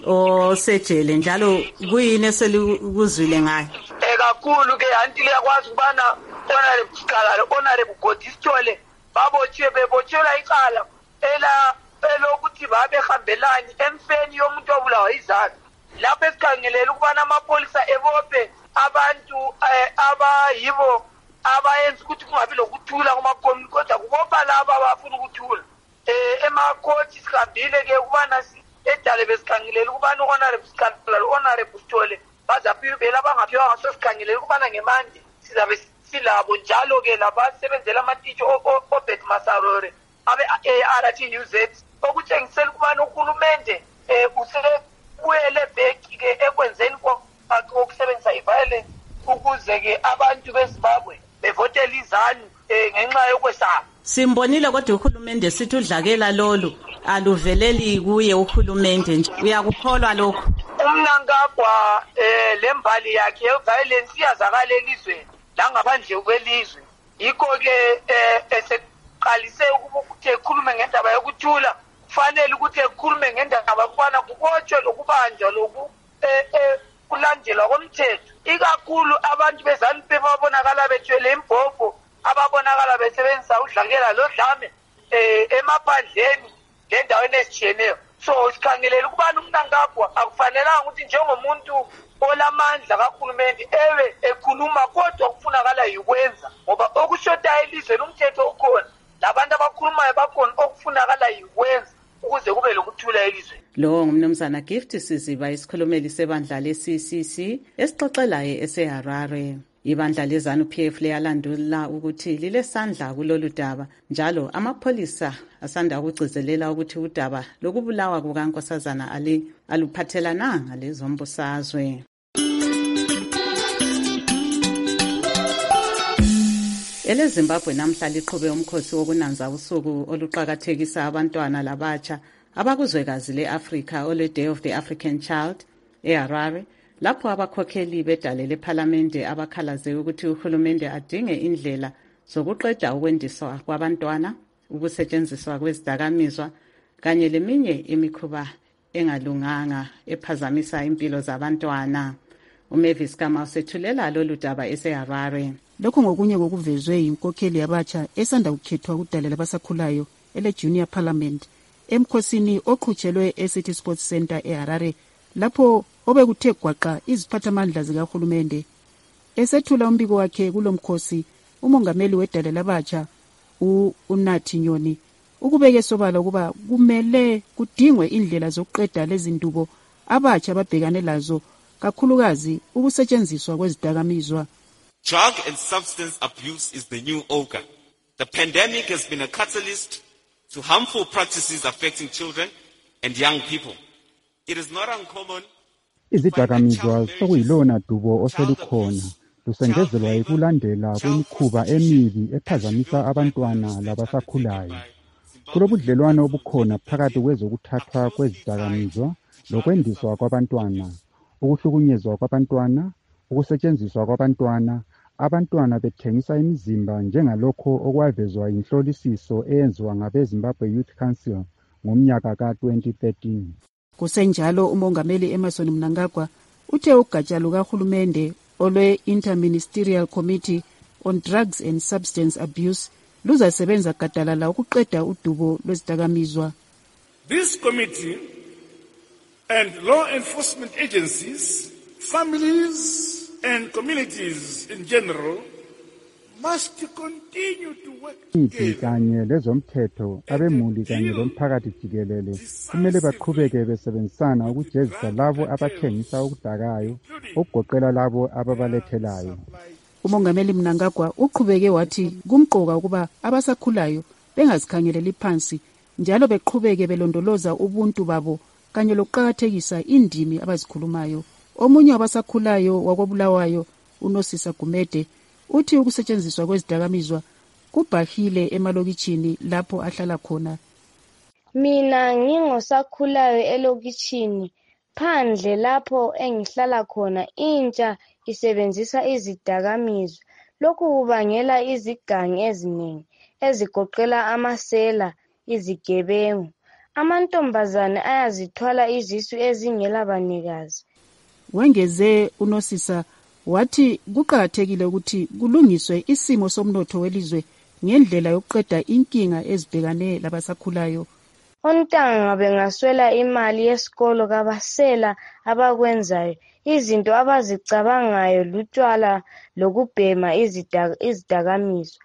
osejele njalo kuyini eselikuzwile ngayo? Eh kakhulu ke anti liyakwazi ukubana Honorable Sikhala Honorable Godisithole babotshiwe bebotshelwa icala ela elokuthi babehambelani emfeni yomuntu obulawa iZANU. Lapho esikhangelela ukubana amapholisa ebophe abantu abayibo abayenza ukuthi kungabi lokuthula kumakhomini kodwa kubopha laba abafuna ukuthula. Eh emakhoti sikhambile ke ukubana edale besikhangelela ukubana uHonorable Sikhala uHonorable Sithole bazaphiwa abangaphiwa ngaso sikhangelela ukubana ngemande sizabe silabo njalo ke labasebenzela amatitsho oBet Masarore abe-A R T News okutshengisela ukubana uhulumende usebuyele back ke ekwenzeni kokusebenzisa i-violence ukuze ke abantu beZimbabwe bevotele iZANU ngenxa yokwesaba. Simbonile kodwa uhulumende sithi udlakela lolu aluveleli kuye uhulumende nje. Uyakukholwa lokho? Umnankagwa eh lembali yakhe violence iyazakala elizweni la ngaphandle kwelizwe. Yikho ke eseqalise ukuthi ekhulume ngendaba yokuthula, kufanele ukuthi ekhulume ngendaba yokubana kubotshwe lokubanjwa loku eh kulandelwa komthetho. Ikakhulu abantu beZANU-P F ababonakala bethwele imbhobho, ababonakala besebenzisa udlangela lodlame eh emaphandleni lendaweni ezitshiyeneyo. So sikhangelela ukubana umnankagwa akufanelanga ukuthi njengomuntu olamandla kakhulumente ewe ekhuluma, kodwa kufunakala yikwenza, ngoba okushoda elizweni umthetho ukhona, labantu abakhulumayo bakhona, okufunakala yikwenza ukuze kube lokuthula elizweni. Lo ngumnumzana Gift Siziba, isikhulumeli sebandla le-C C C esixoxelayo eseHarare. Ibandla leZANU-P F liyalandula ukuthi lilesandla kulolu daba, njalo amapholisa asanda ukugcizelela ukuthi udaba lokubulawa kukaNkosazana Ali aluphathelananga lezombusazwe. EleZimbabwe namhla liqhube umkhosi wokunanza usuku oluqakathekisa abantwana labatsha abakuzwekazi le-Afrika ole-Day of the African Child eHarare, lapho abakhokheli bedale lephalamende abakhalaze ukuthi uhulumende adinge indlela zokuqeda ukwendiswa kwabantwana, ukusetshenziswa kwezidakamizwa kanye leminye imikhuba engalunganga ephazamisa impilo zabantwana. uMavis Kama usethulela lolu daba eseHarare. Lokho ngokunye kokuvezwe yinkokheli yabatsha esanda kukhethwa kudala labasakhulayo ele Junior Parliament emkhosini oqhutshelwe eCity Sports Center eHarare, lapho obekuthe gwaqa iziphathamandla zikahulumende. Esethula umbiko wakhe kulomkhosi, umongameli wedala labatsha uNathi Nyoni ukubeke sobala ukuba kumele kudingwe indlela zokuqeda lezindubo abatsha ababhekane lazo, kakhulukazi ukusetshenziswa kwezidakamizwa. Drug and substance abuse is the new ogre. The pandemic has been a catalyst to harmful practices affecting children and young people. It is not uncommon. Izidakamizwa sokuyilona dubo oselukhona, lusengezelwa ikulandela kwemikhuba emibi ephazamisa abantwana labasakhulayo. Kulobudlelwano obukhona phakathi kwezokuthathwa kwezidakamizwa lokwendiswa kwabantwana, ukuhlukunyezwa kwabantwana, ukusetshenziswa kwabantwana, abantwana bethengisa imizimba, njengalokho okwavezwa inhlolisiso eyenziwa ngabe-Zimbabwe Youth Council ngomnyaka ka twenty thirteen. Kusenjalo umongameli Emmerson Mnangagwa uthe ugatsha lukahulumende olwe-Interministerial Committee on Drugs and Substance Abuse luzasebenza gadalala ukuqeda udubo lwezidakamizwa. This committee and law enforcement agencies, families and communities in general must continue to work together. Kanye lezomthetho, abemuli kanye lomphakathi jikelele kumele baqhubeke besebenzisana ukujezisa labo abathengisa okudakayo, okugoqela labo ababalethelayo. Umongameli Mnangagwa uqhubeke wathi kumqoka ukuba abasakhulayo bengazikhangeleli phansi, njalo beqhubeke belondoloza ubuntu babo kanye lokuqakathekisa indimi abazikhulumayo. Omunye wabasakhulayo wakobulawayo uNosisa Gumede uthi ukusetshenziswa kwezidakamizwa kubhahile emalokitshini lapho ahlala khona. Mina ngingosakhulayo elokitshini, phandle lapho engihlala khona intsha isebenzisa izidakamizwa. Lokhu kubangela izigangi eziningi ezigoqela amasela, izigebengu. Amantombazane ayazithwala izisu ezingela banikazi. Wengeze uNosisa wathi kuqakathekile ukuthi kulungiswe isimo somnotho welizwe ngendlela yokuqeda inkinga ezibhekane labasakhulayo. Ontanga bengaswela imali yesikolo kabasela abakwenzayo, izinto abazicabangayo lutshwala lokubhema izidakamizwa.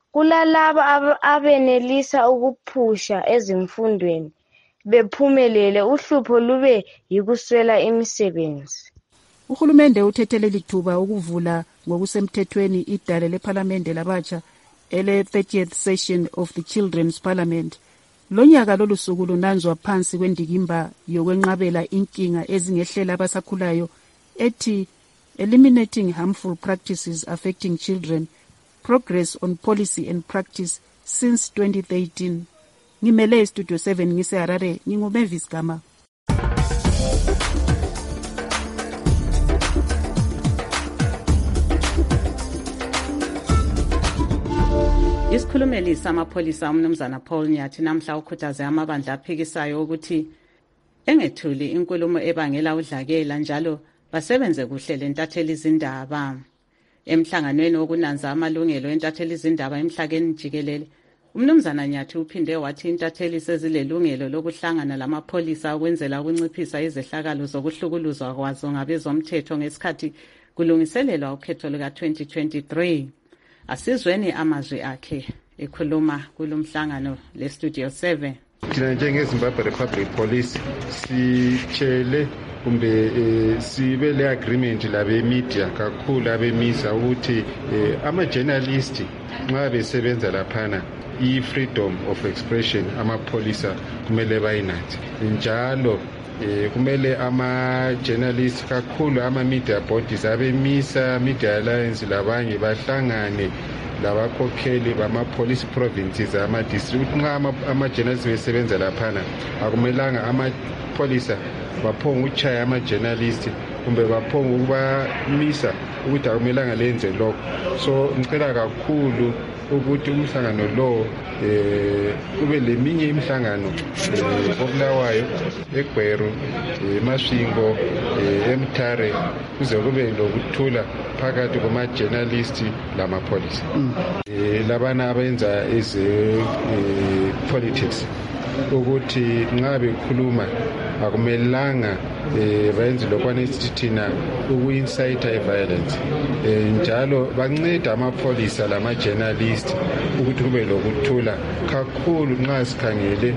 Kulalaba abenelisa ukuphusha ezimfundweni bephumelele, uhlupho lube yikuswela imisebenzi. Uhulumende uthethele lithuba ukuvula ngokusemthethweni idale lephalamende labatsha ele thirtieth session of the Children's Parliament. Lonyaka lolu suku lunanzwa phansi kwendikimba yokwenqabela inkinga ezingehlela abasakhulayo ethi Eliminating Harmful Practices Affecting Children, Progress on Policy and Practice since twenty thirteen. ngimele istudio seven ngiseharare nginguMavis Gama. Isikhulumeli samapholisa umnumzana Paul Nyathi namhla ukhuthaze amabandla aphikisayo ukuthi engethuli inkulumo ebangela udlakela njalo basebenze kuhle lentatheli izindaba. Emhlanganweni wokunanza amalungelo entatheli izindaba emhlakeni jikelele, umnumzana Nyathi uphinde wathi intatheli sezilelungelo lokuhlangana lamapholisa ukwenzela ukunciphisa izehlakalo zokuhlukuluzwa kwazo ngabezomthetho ngesikhathi kulungiselelwa ukhetho luka twenty twenty-three. Asizweni amazwi akhe ekhuluma kulomhlangano le Studio seven. Thina njengeZimbabwe Republic Police sitshele kumbe e, sibe le agreement labe media kakhulu abemisa ukuthi e, ama journalist nxa besebenza laphana i-freedom of expression amapholisa kumele bayinathi njalo eh kumele ama journalists kakhulu ama media bodies abemisa Media Alliance labanye bahlangane labakhokheli bama police provinces ama district nxa ama journalists besebenza laphana akumelanga ama polisa baphonga uchaya ama journalists kumbe baphonga ukubamisa ukuthi akumelanga lenze lokho. So ngicela kakhulu ukuthi umhlangano lo eh kube leminye imihlangano okulawayo eGweru eMasvingo eMthare kuze kube lokuthula phakathi kwama journalists lamapolisa eh labana abenza eze politics ukuthi nxa bekhuluma akumelanga eh bayenze lokwane isithina uku-incite violence njalo banceda amapholisa lama journalists ukuthi kube lokuthula kakhulu nxa sikhangele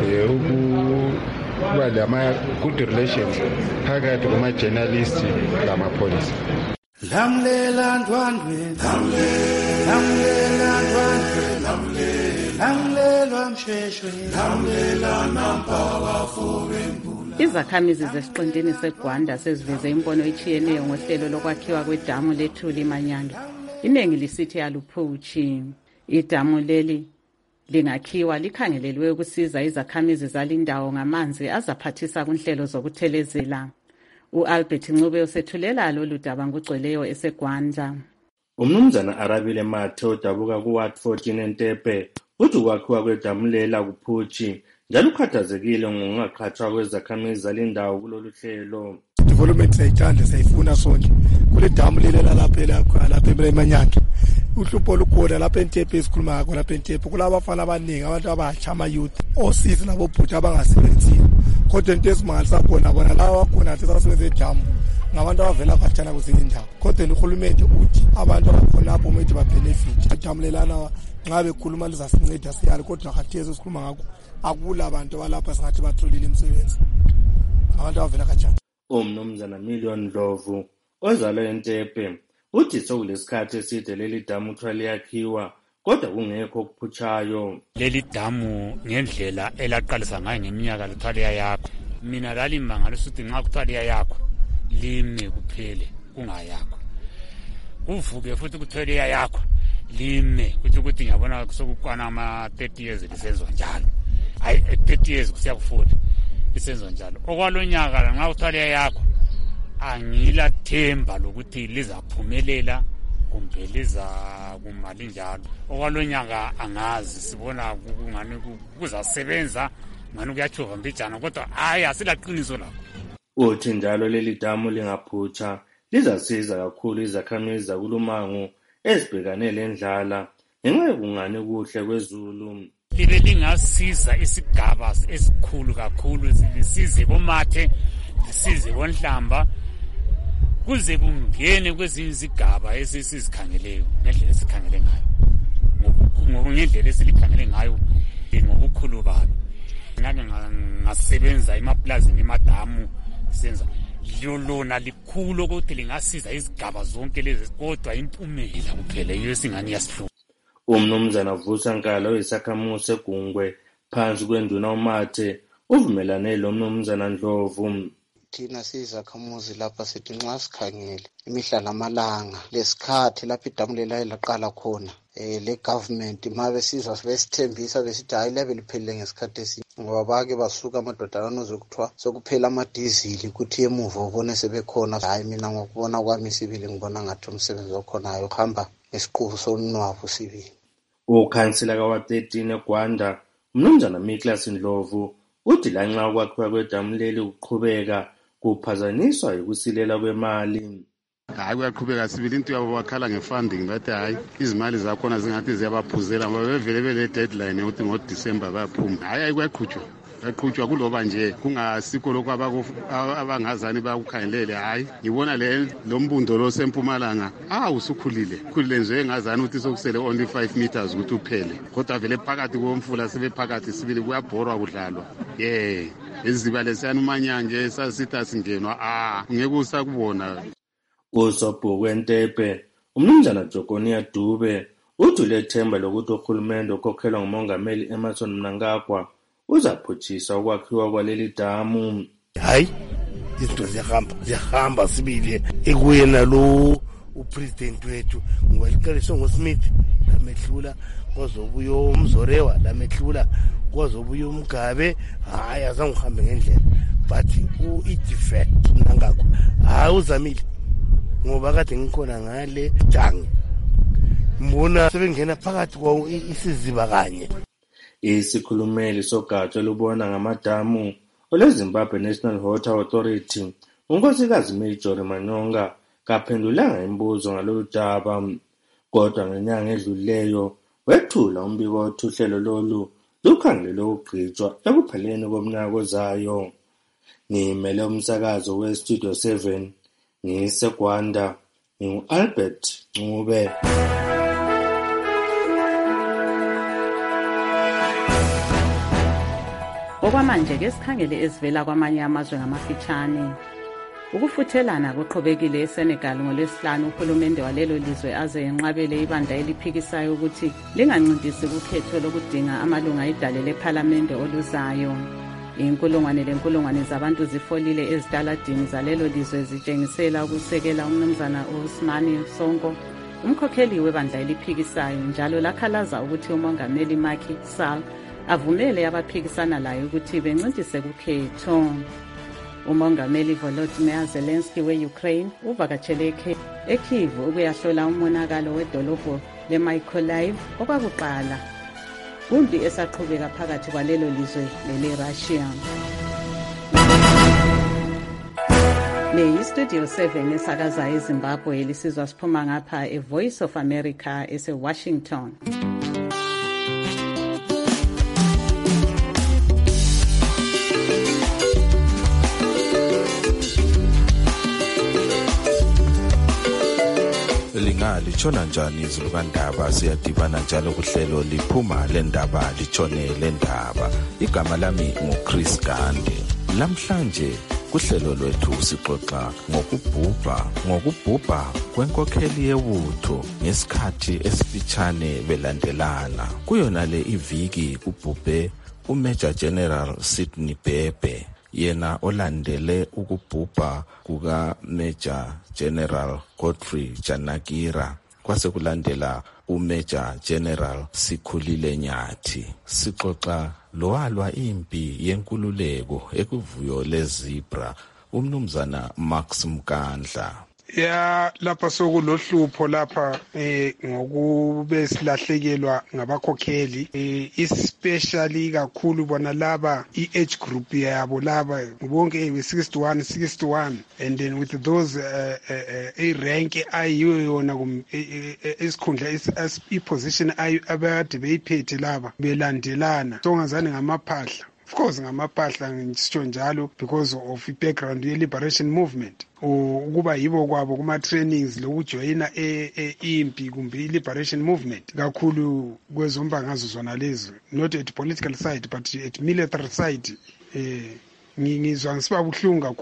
ukuba lama good relations phakathi kwama journalists lamapholisa. Lamlela ndwandwe lamlela ndwandwe lamlela msheshwe lamlela nampaka fobembu. Izakhamizi zesiqintini seGwanda seziveze imbono echiyeneyo ngohlelo lokwakhiwa kwedamu lethuli Manyange. Iningi lisithi aluphushi. Idamu leli lingakhiwa likhangelelwe ukusiza izakhamizi zalindawo ngamanzi azaphathisa kunhlelo zokuthelezela. uAlbert Ncube usethulela lolu daba ngugcweleyo eseGwanda. Umnumzana Arabile Mathe odabuka ku Ward fourteen eNtepe uthi ukwakhiwa kwedamu lela kuphushi njalo ukhathazekile ngokungaqhathwa kwezakhamizi zalindawo kulolu hlelo. Development sayithanda sayifuna sonke kule damu leli lapha lapha lapha eManyange. Uhlupho lukhona lapha eNtepe esikhuluma ngakho lapha eNtepe kulabo abafana abaningi abantu abatsha ama youth osisi labo bhuti abangasebenzi. Kodwa into esimangalisayo khona bona lawa khona athi sasebenza edamu ngabantu abavela khatshana kwezinye indawo. Kodwa uhulumende uthi abantu abakhona apho kumele babenefit. Idamu lelana nxa bekhuluma lizasinceda siyali kodwa khathesi esikhuluma ngakho akula abantu balapha singathi batholile imisebenzi. Abantu abavela khatshana. Umnumzana Million Ndlovu ozalwa eNtepe uthi sokulesikhathi eside leli damu kuthiwa liyakhiwa kodwa kungekho okuphutshayo. Leli damu ngendlela elaqalisa ngayo ngeminyaka kuthiwa liyakho. Mina lalimanga lesuthi nxa kuthiwa liyakho lime kuphele kungayakho. Kuvuke futhi kuthiwa liyakho lime kuthi ukuthi ngiyabona kusokukwana ama thirty years lisenzwa njalo. Hayi thirty years kusiya ku forty lisenzwa njalo. Okwalonyaka nxa kuthiwa liyakho angila themba lokuthi lizaphumelela kumbe liza kumali njalo. Okwalonyaka angazi sibona kungani kuzasebenza ngani kuyachova mbijana kodwa hayi asilaqiniso lakho. Uthi njalo leli damu lingaphutsha lizasiza kakhulu izakhamizi zakulumango ezibhekane lendlala ngenxa yokungani kuhle kwezulu. Libe lingasiza isigaba esikhulu kakhulu lisize komathe lisize konhlamba kuze kungene kwezinye izigaba esisizikhangeleyo ngendlela esikhangele ngayo ngokungendlela esilikhangele ngayo ngobukhulu balo. Ngake ngasebenza emaplazini emadamu senza lona likhulu ukuthi lingasiza izigaba zonke lezi kodwa impumela kuphela yiyo singani yasihlupha. Umnumzana Vusa Nkala oyisakhamuzi eGungwe phansi kwenduna uMathe uvumelane lo mnumzana Ndlovu. Thina sizakhamuzi lapha sithi nxa sikhangele imihla lamalanga lesikhathi lapha idamu lela laqala khona eh le government mabe sizwa besithembisa besithi hayi lebe liphelele ngesikhathi esinye ngoba bake basuka amadoda anozokuthiwa sokuphela amadizili ukuthi emuva ubone sebekhona. Hayi mina ngokubona kwami sibili ngibona ngathi umsebenzi okhonayo uhamba esiqhubu sonwabu sibili. Ukhansela kawa thirteen eGwanda uMnumzana Miklas Ndlovu uthi lanxa ukwakhiwa kwedamu leli ukuqhubeka kuphazaniswa ukusilela kwemali. Hayi kuyaqhubeka sibili into yabo bakhala ngefunding bathi hayi izimali zakhona zingathi ziyabaphuzela ngoba bevele bele deadline ukuthi ngoDecember bayaphuma. Hayi kuyaqhutshwa yaqhutshwa kuloba nje kungasikho lokho abangazani bakukhangelele. Hayi ngibona le lo mbundo lo sempumalanga ah usukhulile khulile nje engazani ukuthi sokusele only five meters ukuthi uphele kodwa vele phakathi komfula sebephakathi sibili kuyabhorwa kudlalwa. Yeah iziba lesiyana umanyanje sasitha singenwa ah ngeke usakubona. Usobhuku Entepe uMnumzana Jokonia Dube uthi lethemba lokuthi uhulumende okhokhelwa ngumongameli Emmerson Mnangagwa uzaphutshisa ukwakhiwa kwaleli damu. Hayi izinto ziyahamba ziyahamba sibili ekuyena lo upresident wethu ngwaliqaliswe ngoSmith lamehlula kwazobuya umzorewa lamehlula kwazobuya umgabe. Hayi azange uhambe ngendlela but u-defect Mnangagwa hayi uzamile ngoba kade ngikhona ngale jange mbona sebengena phakathi kwa isiziba kanye. Isikhulumeli sogatsha lubona ngamadamu oleZimbabwe National Water Authority unkosikazi Major Manyonga kaphendulanga imibuzo ngalolu daba kodwa ngenyanga edlulileyo wethula umbiko othi uhlelo lolu lukhangelele ukugqitshwa ekupheleni komnyaka ozayo. Ngimele umsakazo weStudio seven ngiseGwanda ngingu-Albert Ncube. Okwamanje ke sikhangele ezivela kwamanye amazwe ngamafitshane. Ukufuthelana kuqhubekile eSenegal ngolwesihlanu uhulumende walelo lizwe aze enqabele ibandla eliphikisayo ukuthi lingancindisi kukhetho lokudinga amalunga edale lephalamende oluzayo. Inkulungwane lenkulungwane zabantu zifolile ezitaladini zalelo lizwe zitshengisela ukusekela umnumzana uSmani Sonko, umkhokheli webandla eliphikisayo, njalo lakhalaza ukuthi umongameli Macky Sall avumele abaphikisana layo ukuthi bencintise kukhetho. Umongameli Volodymyr Zelensky we-Ukraine uvakatshele eKyiv ukuyahlola umonakalo wedolobho leMykolaiv okwakuqala kumbi esaqhubeka phakathi kwalelo lizwe lele-Russia. Ne-Studio seven esakaza eZimbabwe lisizwa siphuma ngapha eVoice of America ese-Washington. Litshona njani izulu kandaba siyadibana njalo kuhlelo liphuma lendaba litshone lendaba. Igama lami nguChris Gandhi. Lamhlanje kuhlelo lwethu sixoxa ngokubhubha ngokubhubha kwenkokheli yebutho ngesikhathi esifitshane belandelana. Kuyona le iviki kubhubhe uMajor General Sidney Bebe, yena olandele ukubhubha kuka Major General Godfrey Janakira kwase kulandela uMajor General Sikhulile Nyathi. Sixoxa lowalwa impi yenkululeko ekuvuyo leZebra umnumzana Max Mkandla. Ya lapha sokulohlupho lapha eh ngokube silahlekelwa ngabakhokheli eh especially kakhulu bona laba i-age group yabo laba bonke be sixty-one sixty-one and then with those uh, uh, a rank ayiyo yona isikhundla i-position abade beyiphethe laba belandelana songazani ngamaphahla. Of course ngamaphahla ngisho njalo because of the background ye liberation movement ukuba yibo kwabo kuma trainings lokujoyina impi kumbe liberation movement kakhulu kwezombangazo zona lezi, not at political side but at military side. eh ngizwa ngisiba buhlungu kakhulu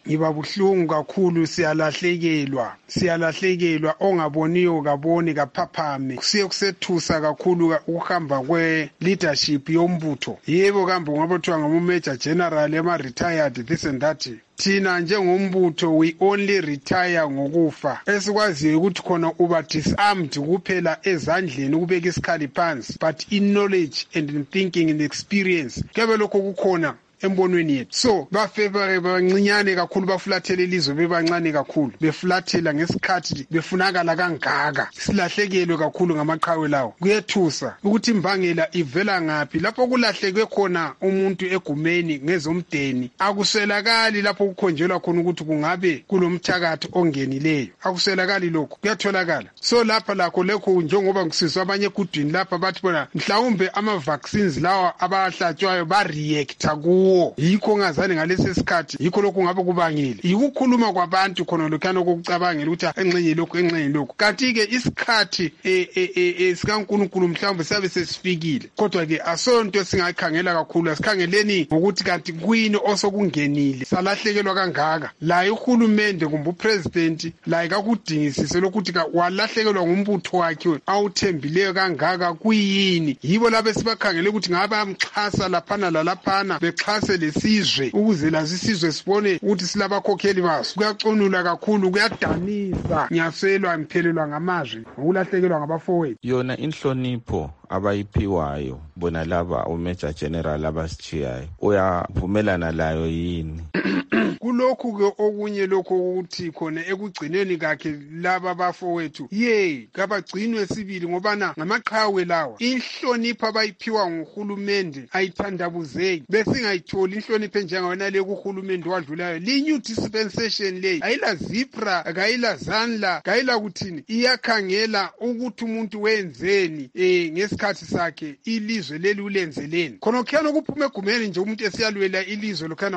ngiba buhlungu kakhulu, siyalahlekelwa siyalahlekelwa ongaboniyo kaboni kaphaphame. Kusiye kusethusa kakhulu ukuhamba kwe leadership yombutho. Yebo kambe ngoba kuthiwa ngama-major general ema-retired this and that. Thina njengombutho we only retire ngokufa. Esikwaziyo ukuthi khona uba disarmed kuphela ezandleni ukubeka isikhali phansi, but in knowledge and in thinking and experience kebe lokho kukhona embonweni yethu. So bafebare bancinyane kakhulu, bafulathele ilizwe bebancane kakhulu, befulathela ngesikhathi befunakala kangaka. Silahlekelwe kakhulu ngamaqhawe lawo. Kuyethusa ukuthi imbangela ivela ngaphi. Lapho kulahlekwe khona umuntu egumeni ngezomdeni, akuswelakali lapho kukhonjelwa khona ukuthi kungabe kulomthakathi ongenileyo, akuswelakali lokho, kuyatholakala. So lapha lakho lekho njengoba ngisizwa abanye egudwini lapha bathi bona mhlawumbe ama vaccines lawa abahlatshwayo ba reacta kuwo. Yikho ngazani ngalesi sikhathi, yikho lokho ngabe kubangile. Yikukhuluma kwabantu khona lokhana kokucabangela ukuthi enxenye lokho enxenye lokho. Kanti ke isikhathi eh eh sikaNkulunkulu mhlawumbe sabe sesifikile. Kodwa ke asonto singayikhangela kakhulu, asikhangeleni ngokuthi kanti kwini osokungenile salahlekelwa kangaka. La uhulumende kumbe upresident la ikakudingisise lokuthi walahlekelwa ngumbutho wakhe awuthembileyo kangaka kuyini. Yibo labe sibakhangele ukuthi ngabe amxhasa laphana lalaphana bexhasa lesizwe ukuze lazi isizwe sibone ukuthi silabakhokheli baso. Kuyaconula kakhulu, kuyadanisa. Ngiyaselwa imphelelwa ngamazwi ngokulahlekelwa ngabafowethu. Yona inhlonipho abayiphiwayo bona laba uMajor General abasichiyayo, uyavumelana layo yini? Kulokhu ke okunye lokho ukuthi khona ekugcineni kakhe laba bafowethu ye kabagcinwe sibili ngobana ngamaqhawe lawa. Inhlonipho abayiphiwa nguhulumende ayithandabuzeki, besingayitholi inhlonipho njengayona le kuhulumende wadlulayo. Li-new dispensation le ayila zipra, akayila zanla, akayila kuthini, iyakhangela ukuthi umuntu wenzeni eh ngesikhathi sakhe, ilizwe leli ulenzeleni. Khona khona ukuphuma egumeni nje umuntu esiyalwela ilizwe lokhana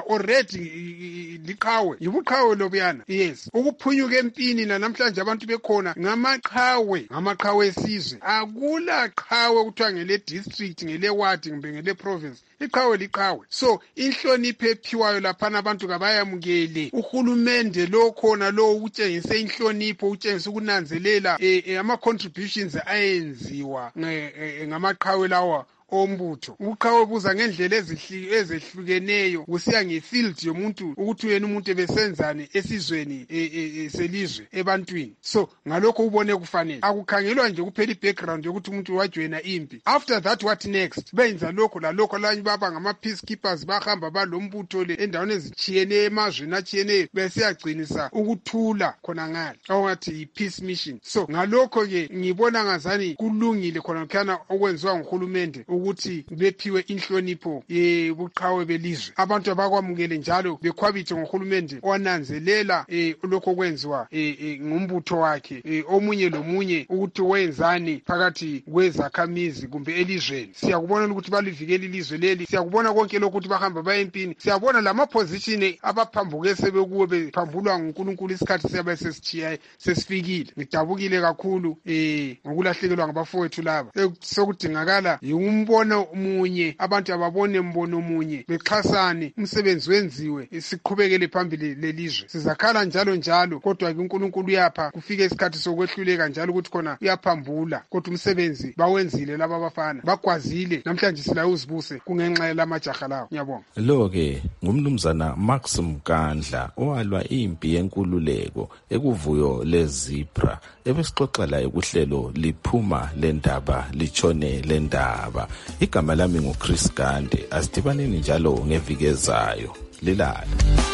already liqhawe, yibuqhawe lobuyana. Yes, ukuphunyuka empini namhlanje abantu bekhona ngamaqhawe, ngamaqhawe esizwe. Akula qhawe kuthiwa ngele district, ngele ward kumbe ngele province. Iqhawe liqhawe. So inhlonipho ephiwayo laphana abantu kabayamukele. Uhulumende lo khona lo utshengise inhlonipho, utshengise ukunanzelela eh ama contributions ayenziwa ngamaqhawe lawa ombutho. Uqhawe buza ngendlela ezehlukeneyo kusiya ngefield yomuntu ukuthi yena umuntu ebesenzane esizweni selizwe ebantwini. So ngalokho ubone kufanele akukhangelwa nje kuphela ibackground yokuthi umuntu wajoyina impi. After that what next? Benza lokho la lokho lanye baba ngama peacekeepers bahamba balombutho le endaweni ezithiyene emazweni athiyene besiyagcinisa ukuthula khona ngale awathi i peace mission. So ngalokho ke ngibona ngazani kulungile khona khana okwenziwa nguhulumende ukuthi bephiwe inhlonipho yebuqhawe belizwe. Abantu abakwamukele njalo bekhwabithe ngohulumende onanzelela eh lokho kwenziwa eh ngumbutho wakhe eh omunye lomunye ukuthi wenzani phakathi kwezakhamizi kumbe elizweni. Siyakubona ukuthi balivikela ilizwe leli, siyakubona konke lokho ukuthi bahamba baye empini, siyabona lama position abaphambuke sebekuwe bephambulwa nguNkulunkulu isikhathi siyabe sesithiya sesifikile. Ngidabukile kakhulu eh ngokulahlekelwa ngabafowethu laba. Sokudingakala yimbona umunye, abantu ababone mbono umunye, bexhasane, umsebenzi wenziwe, siqhubekele phambili lelizwe. Sizakhala njalo njalo, kodwa ke uNkulunkulu uyapha kufike isikhathi sokwehluleka njalo ukuthi khona uyaphambula, kodwa umsebenzi bawenzile laba abafana, bakwazile. Namhlanje sila uzibuse kungenxa lamajaha lawo. Ngiyabonga. Lo ke ngumnumzana Max Mkandla owalwa impi yenkululeko ekuvuyo lezipra, ebesixoxela ekuhlelo liphuma lendaba litshone lendaba. Igama lami nguChris Gande. Asidibaneni njalo ngeviki ezayo. Lilala.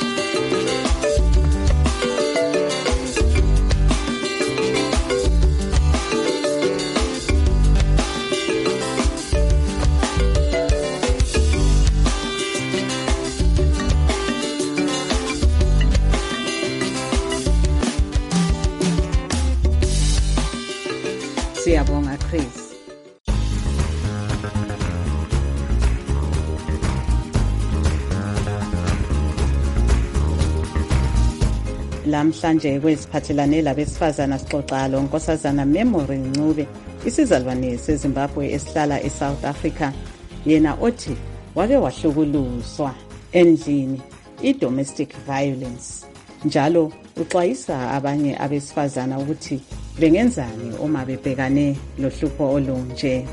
Siyabonga Chris. Lamhlanje kwesiphathelane labesifazana sixoxa lo Nkosazana Memory Ncube, isizalwane seZimbabwe esihlala eSouth Africa, yena othi wake wahlukuluzwa endlini i-domestic violence. Njalo uxwayisa abanye abesifazana ukuthi bengenzani uma bebhekane lohlupho olunje.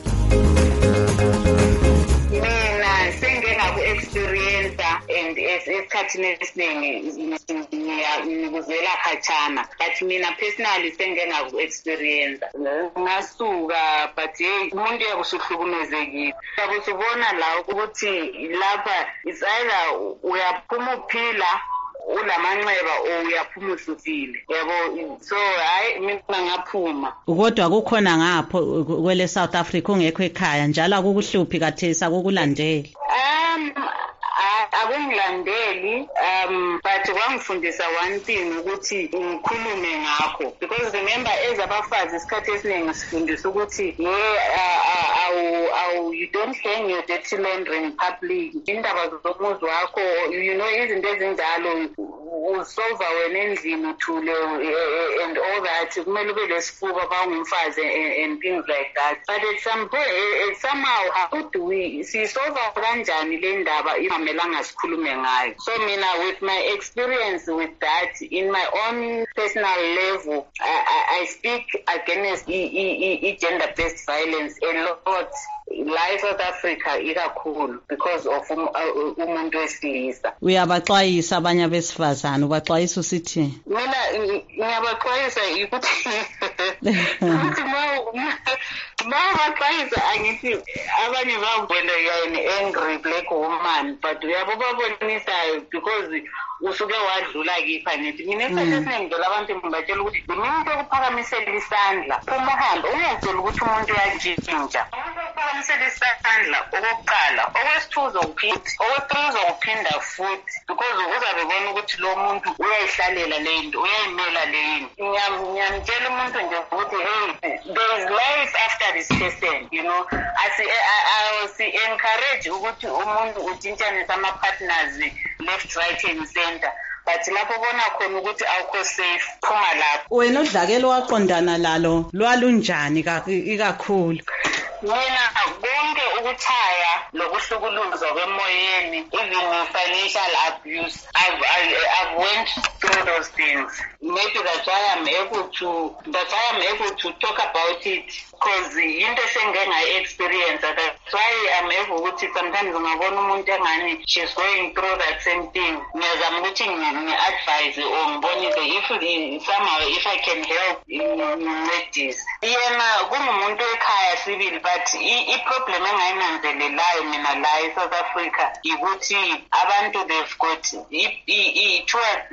Mina sengengaku-experience and esikhathini esiningi ngikuzela khatshana, but mina personally sengengaku-experience. Ngasuka but hey umuntu yakusuhlukumezekile. Uyabona la ukuthi lapha it's either uyaphuma uphila ulamanxeba o uyaphuma usufile, yabo. So hayi mina ngaphuma. Kodwa kukhona ngapho kwele South Africa ungekho ekhaya njalo akukuhluphi kathesi akukulandeli. Um akungilandeli um but wangifundisa one thing ukuthi ngikhulume ngakho, because remember as abafazi isikhathi esiningi sifundisa ukuthi yeah awu awu you don't hang your dirty laundry in public. Indaba zomuzi wakho, you know, izinto ezinjalo usolve wena endlini uthule and all that, kumele ube lesifuba bawungumfazi and things like that. But at some point somehow how do we sisolve kanjani le ndaba ingamelanga sikhulume ngayo? So mina with my experience with that in my own personal level, I, I, I speak against gender based violence a lot la South Africa ikakhulu because of umuntu wesilisa. Uyabaxwayisa abanye abesifazana, ubaxwayisa usithi? Mina ngiyabaxwayisa ukuthi ukuthi ma baxwayisa angithi abanye babona yani angry black woman, but uyababonisa because usuke wadlula kipha nethi mina esikhathi esiningi ngela abantu ngibatshela ukuthi umuntu okuphakamisela isandla uma uhamba ungazitshela ukuthi umuntu uyajinja. Uphakamisela isandla okokuqala, okwesithuzo uphinde, okwethuzo uphinda futhi because uzabe bona ukuthi lo muntu uyayihlalela le nto, uyayimela le nto. Ngiyamtshela umuntu nje ukuthi hey there is life after this person, you know. Asi I was encourage ukuthi umuntu ujintshane ama partners left right and center, but lapho bona khona ukuthi awukho safe phuma lapho. Wena udlakelo waqondana lalo lwalunjani ikakhulu? Mina konke ukuthaya lokuhlukuluzwa kwemoyeni, even financial abuse, I've, I, I've went through those things. Maybe that's why I'm able to that's why I'm able to talk about it, because into sengenga experience. That's why I'm able to sometimes ngabona umuntu engani she's going through that same thing, ngiyazama ukuthi ngi-advise or ngibonise if somehow if I can help ngincedise. Yena kungumuntu ekhaya sibili, but i-problem engayinanzelelayo mina la eSouth Africa ukuthi abantu they've got towards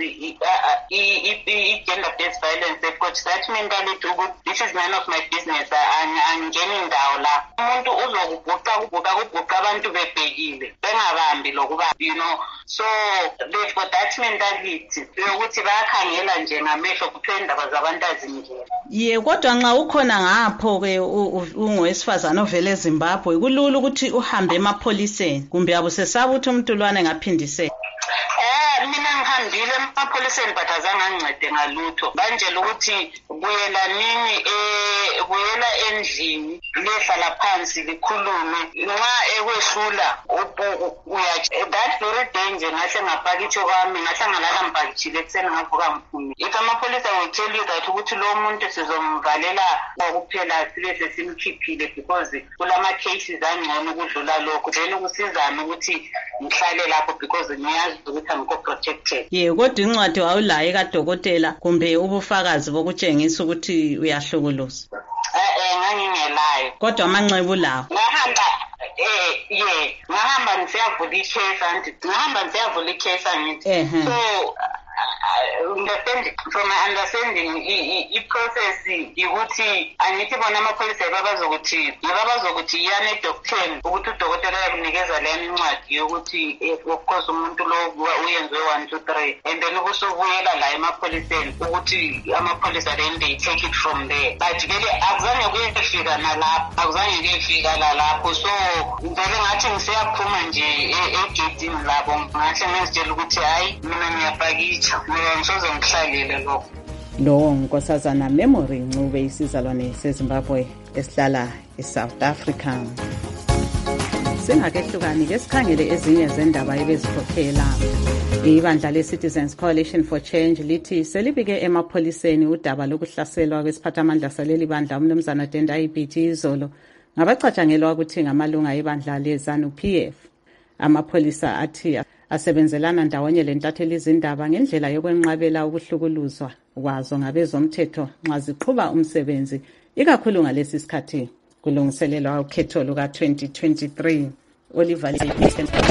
i-gender based violence, they've got that mentality ukuthi this is none of my business, angingeni indawo la. Umuntu uzokubhuqa kubhuqa kubhuqa abantu bebhekile bengabambi lokuba, you know. So they've got that mentality yokuthi bayakhangela nje ngamehlo kuthiwa indaba zabantu azingeni. Ye kodwa nxa ukhona ngapho ke ungowesifazana ovela eZimbabwe kulula ukuthi uhambe emapholiseni kumbe abusesaba ukuthi umuntu lwane ngaphindisela? Eh mina ngihambile emapholiseni but azange angincede ngalutho. Banjela ukuthi buyela nini eh buyela endlini lehlala phansi likhulume nxa ekwehlula uya that very danger ngahle ngapakitsho kwami ngahle ngalala mpakitshile ekseni ngavuka ngiphume. If amapholisa will tell you that ukuthi lo muntu sizomvalela ngokuphela sibe sesimkhiphile because kulama cases angcono ukudlula lokho, then ukusizana ukuthi ngihlale lapho because ngiyazi ukuthi angikho protected. Ye kodwa incwadi wawulaye kadokotela kumbe ubufakazi bokutshengisa ukuthi uyahlukuluzwa? Eh eh ngangingelayo. Kodwa amanxeba lawo. Ngahamba eh ye ngahamba ngisiyavula i-case anti ngahamba ngisiyavula i-case angithi. So understanding from my understanding i-process ukuthi angithi bona amapholisa babazokuthi babazokuthi yana edoctoreni ukuthi udokotela yakunikeza le incwadi yokuthi of course umuntu lo uyenziwe one two three and then kusubuyela la emapholiseni ukuthi amapholisa then they take it from there. But vele akuzange kuyefika nalapho, akuzange kuyefika la lapho. So vele ngathi ngisiyaphuma nje egedini labo ngahle ngizitshela ukuthi hayi mina ngiyapakitsha ngizoze ngihlalele lokho. Lo Nkosazana Memory Ncube isizalwane seZimbabwe esihlala eSouth Africa. singakehlukani-ke sikhangele ezinye zendaba ebezikhokhela. Ibandla le-Citizens Coalition for Change lithi selibike emapholiseni udaba lokuhlaselwa kwesiphathamandla saleli bandla umnumzana Tendai Biti izolo ngabacatshangelwa ukuthi ngamalunga ebandla le-ZANU-P F. Amapholisa athi asebenzelana ndawonye lentatheli izindaba ngendlela yokwenqabela ukuhlukuluzwa kwazo ngabezomthetho nxa ziqhuba umsebenzi, ikakhulu ngalesi sikhathi kulungiselelwa ukhetho luka twenty twenty-three. Oliver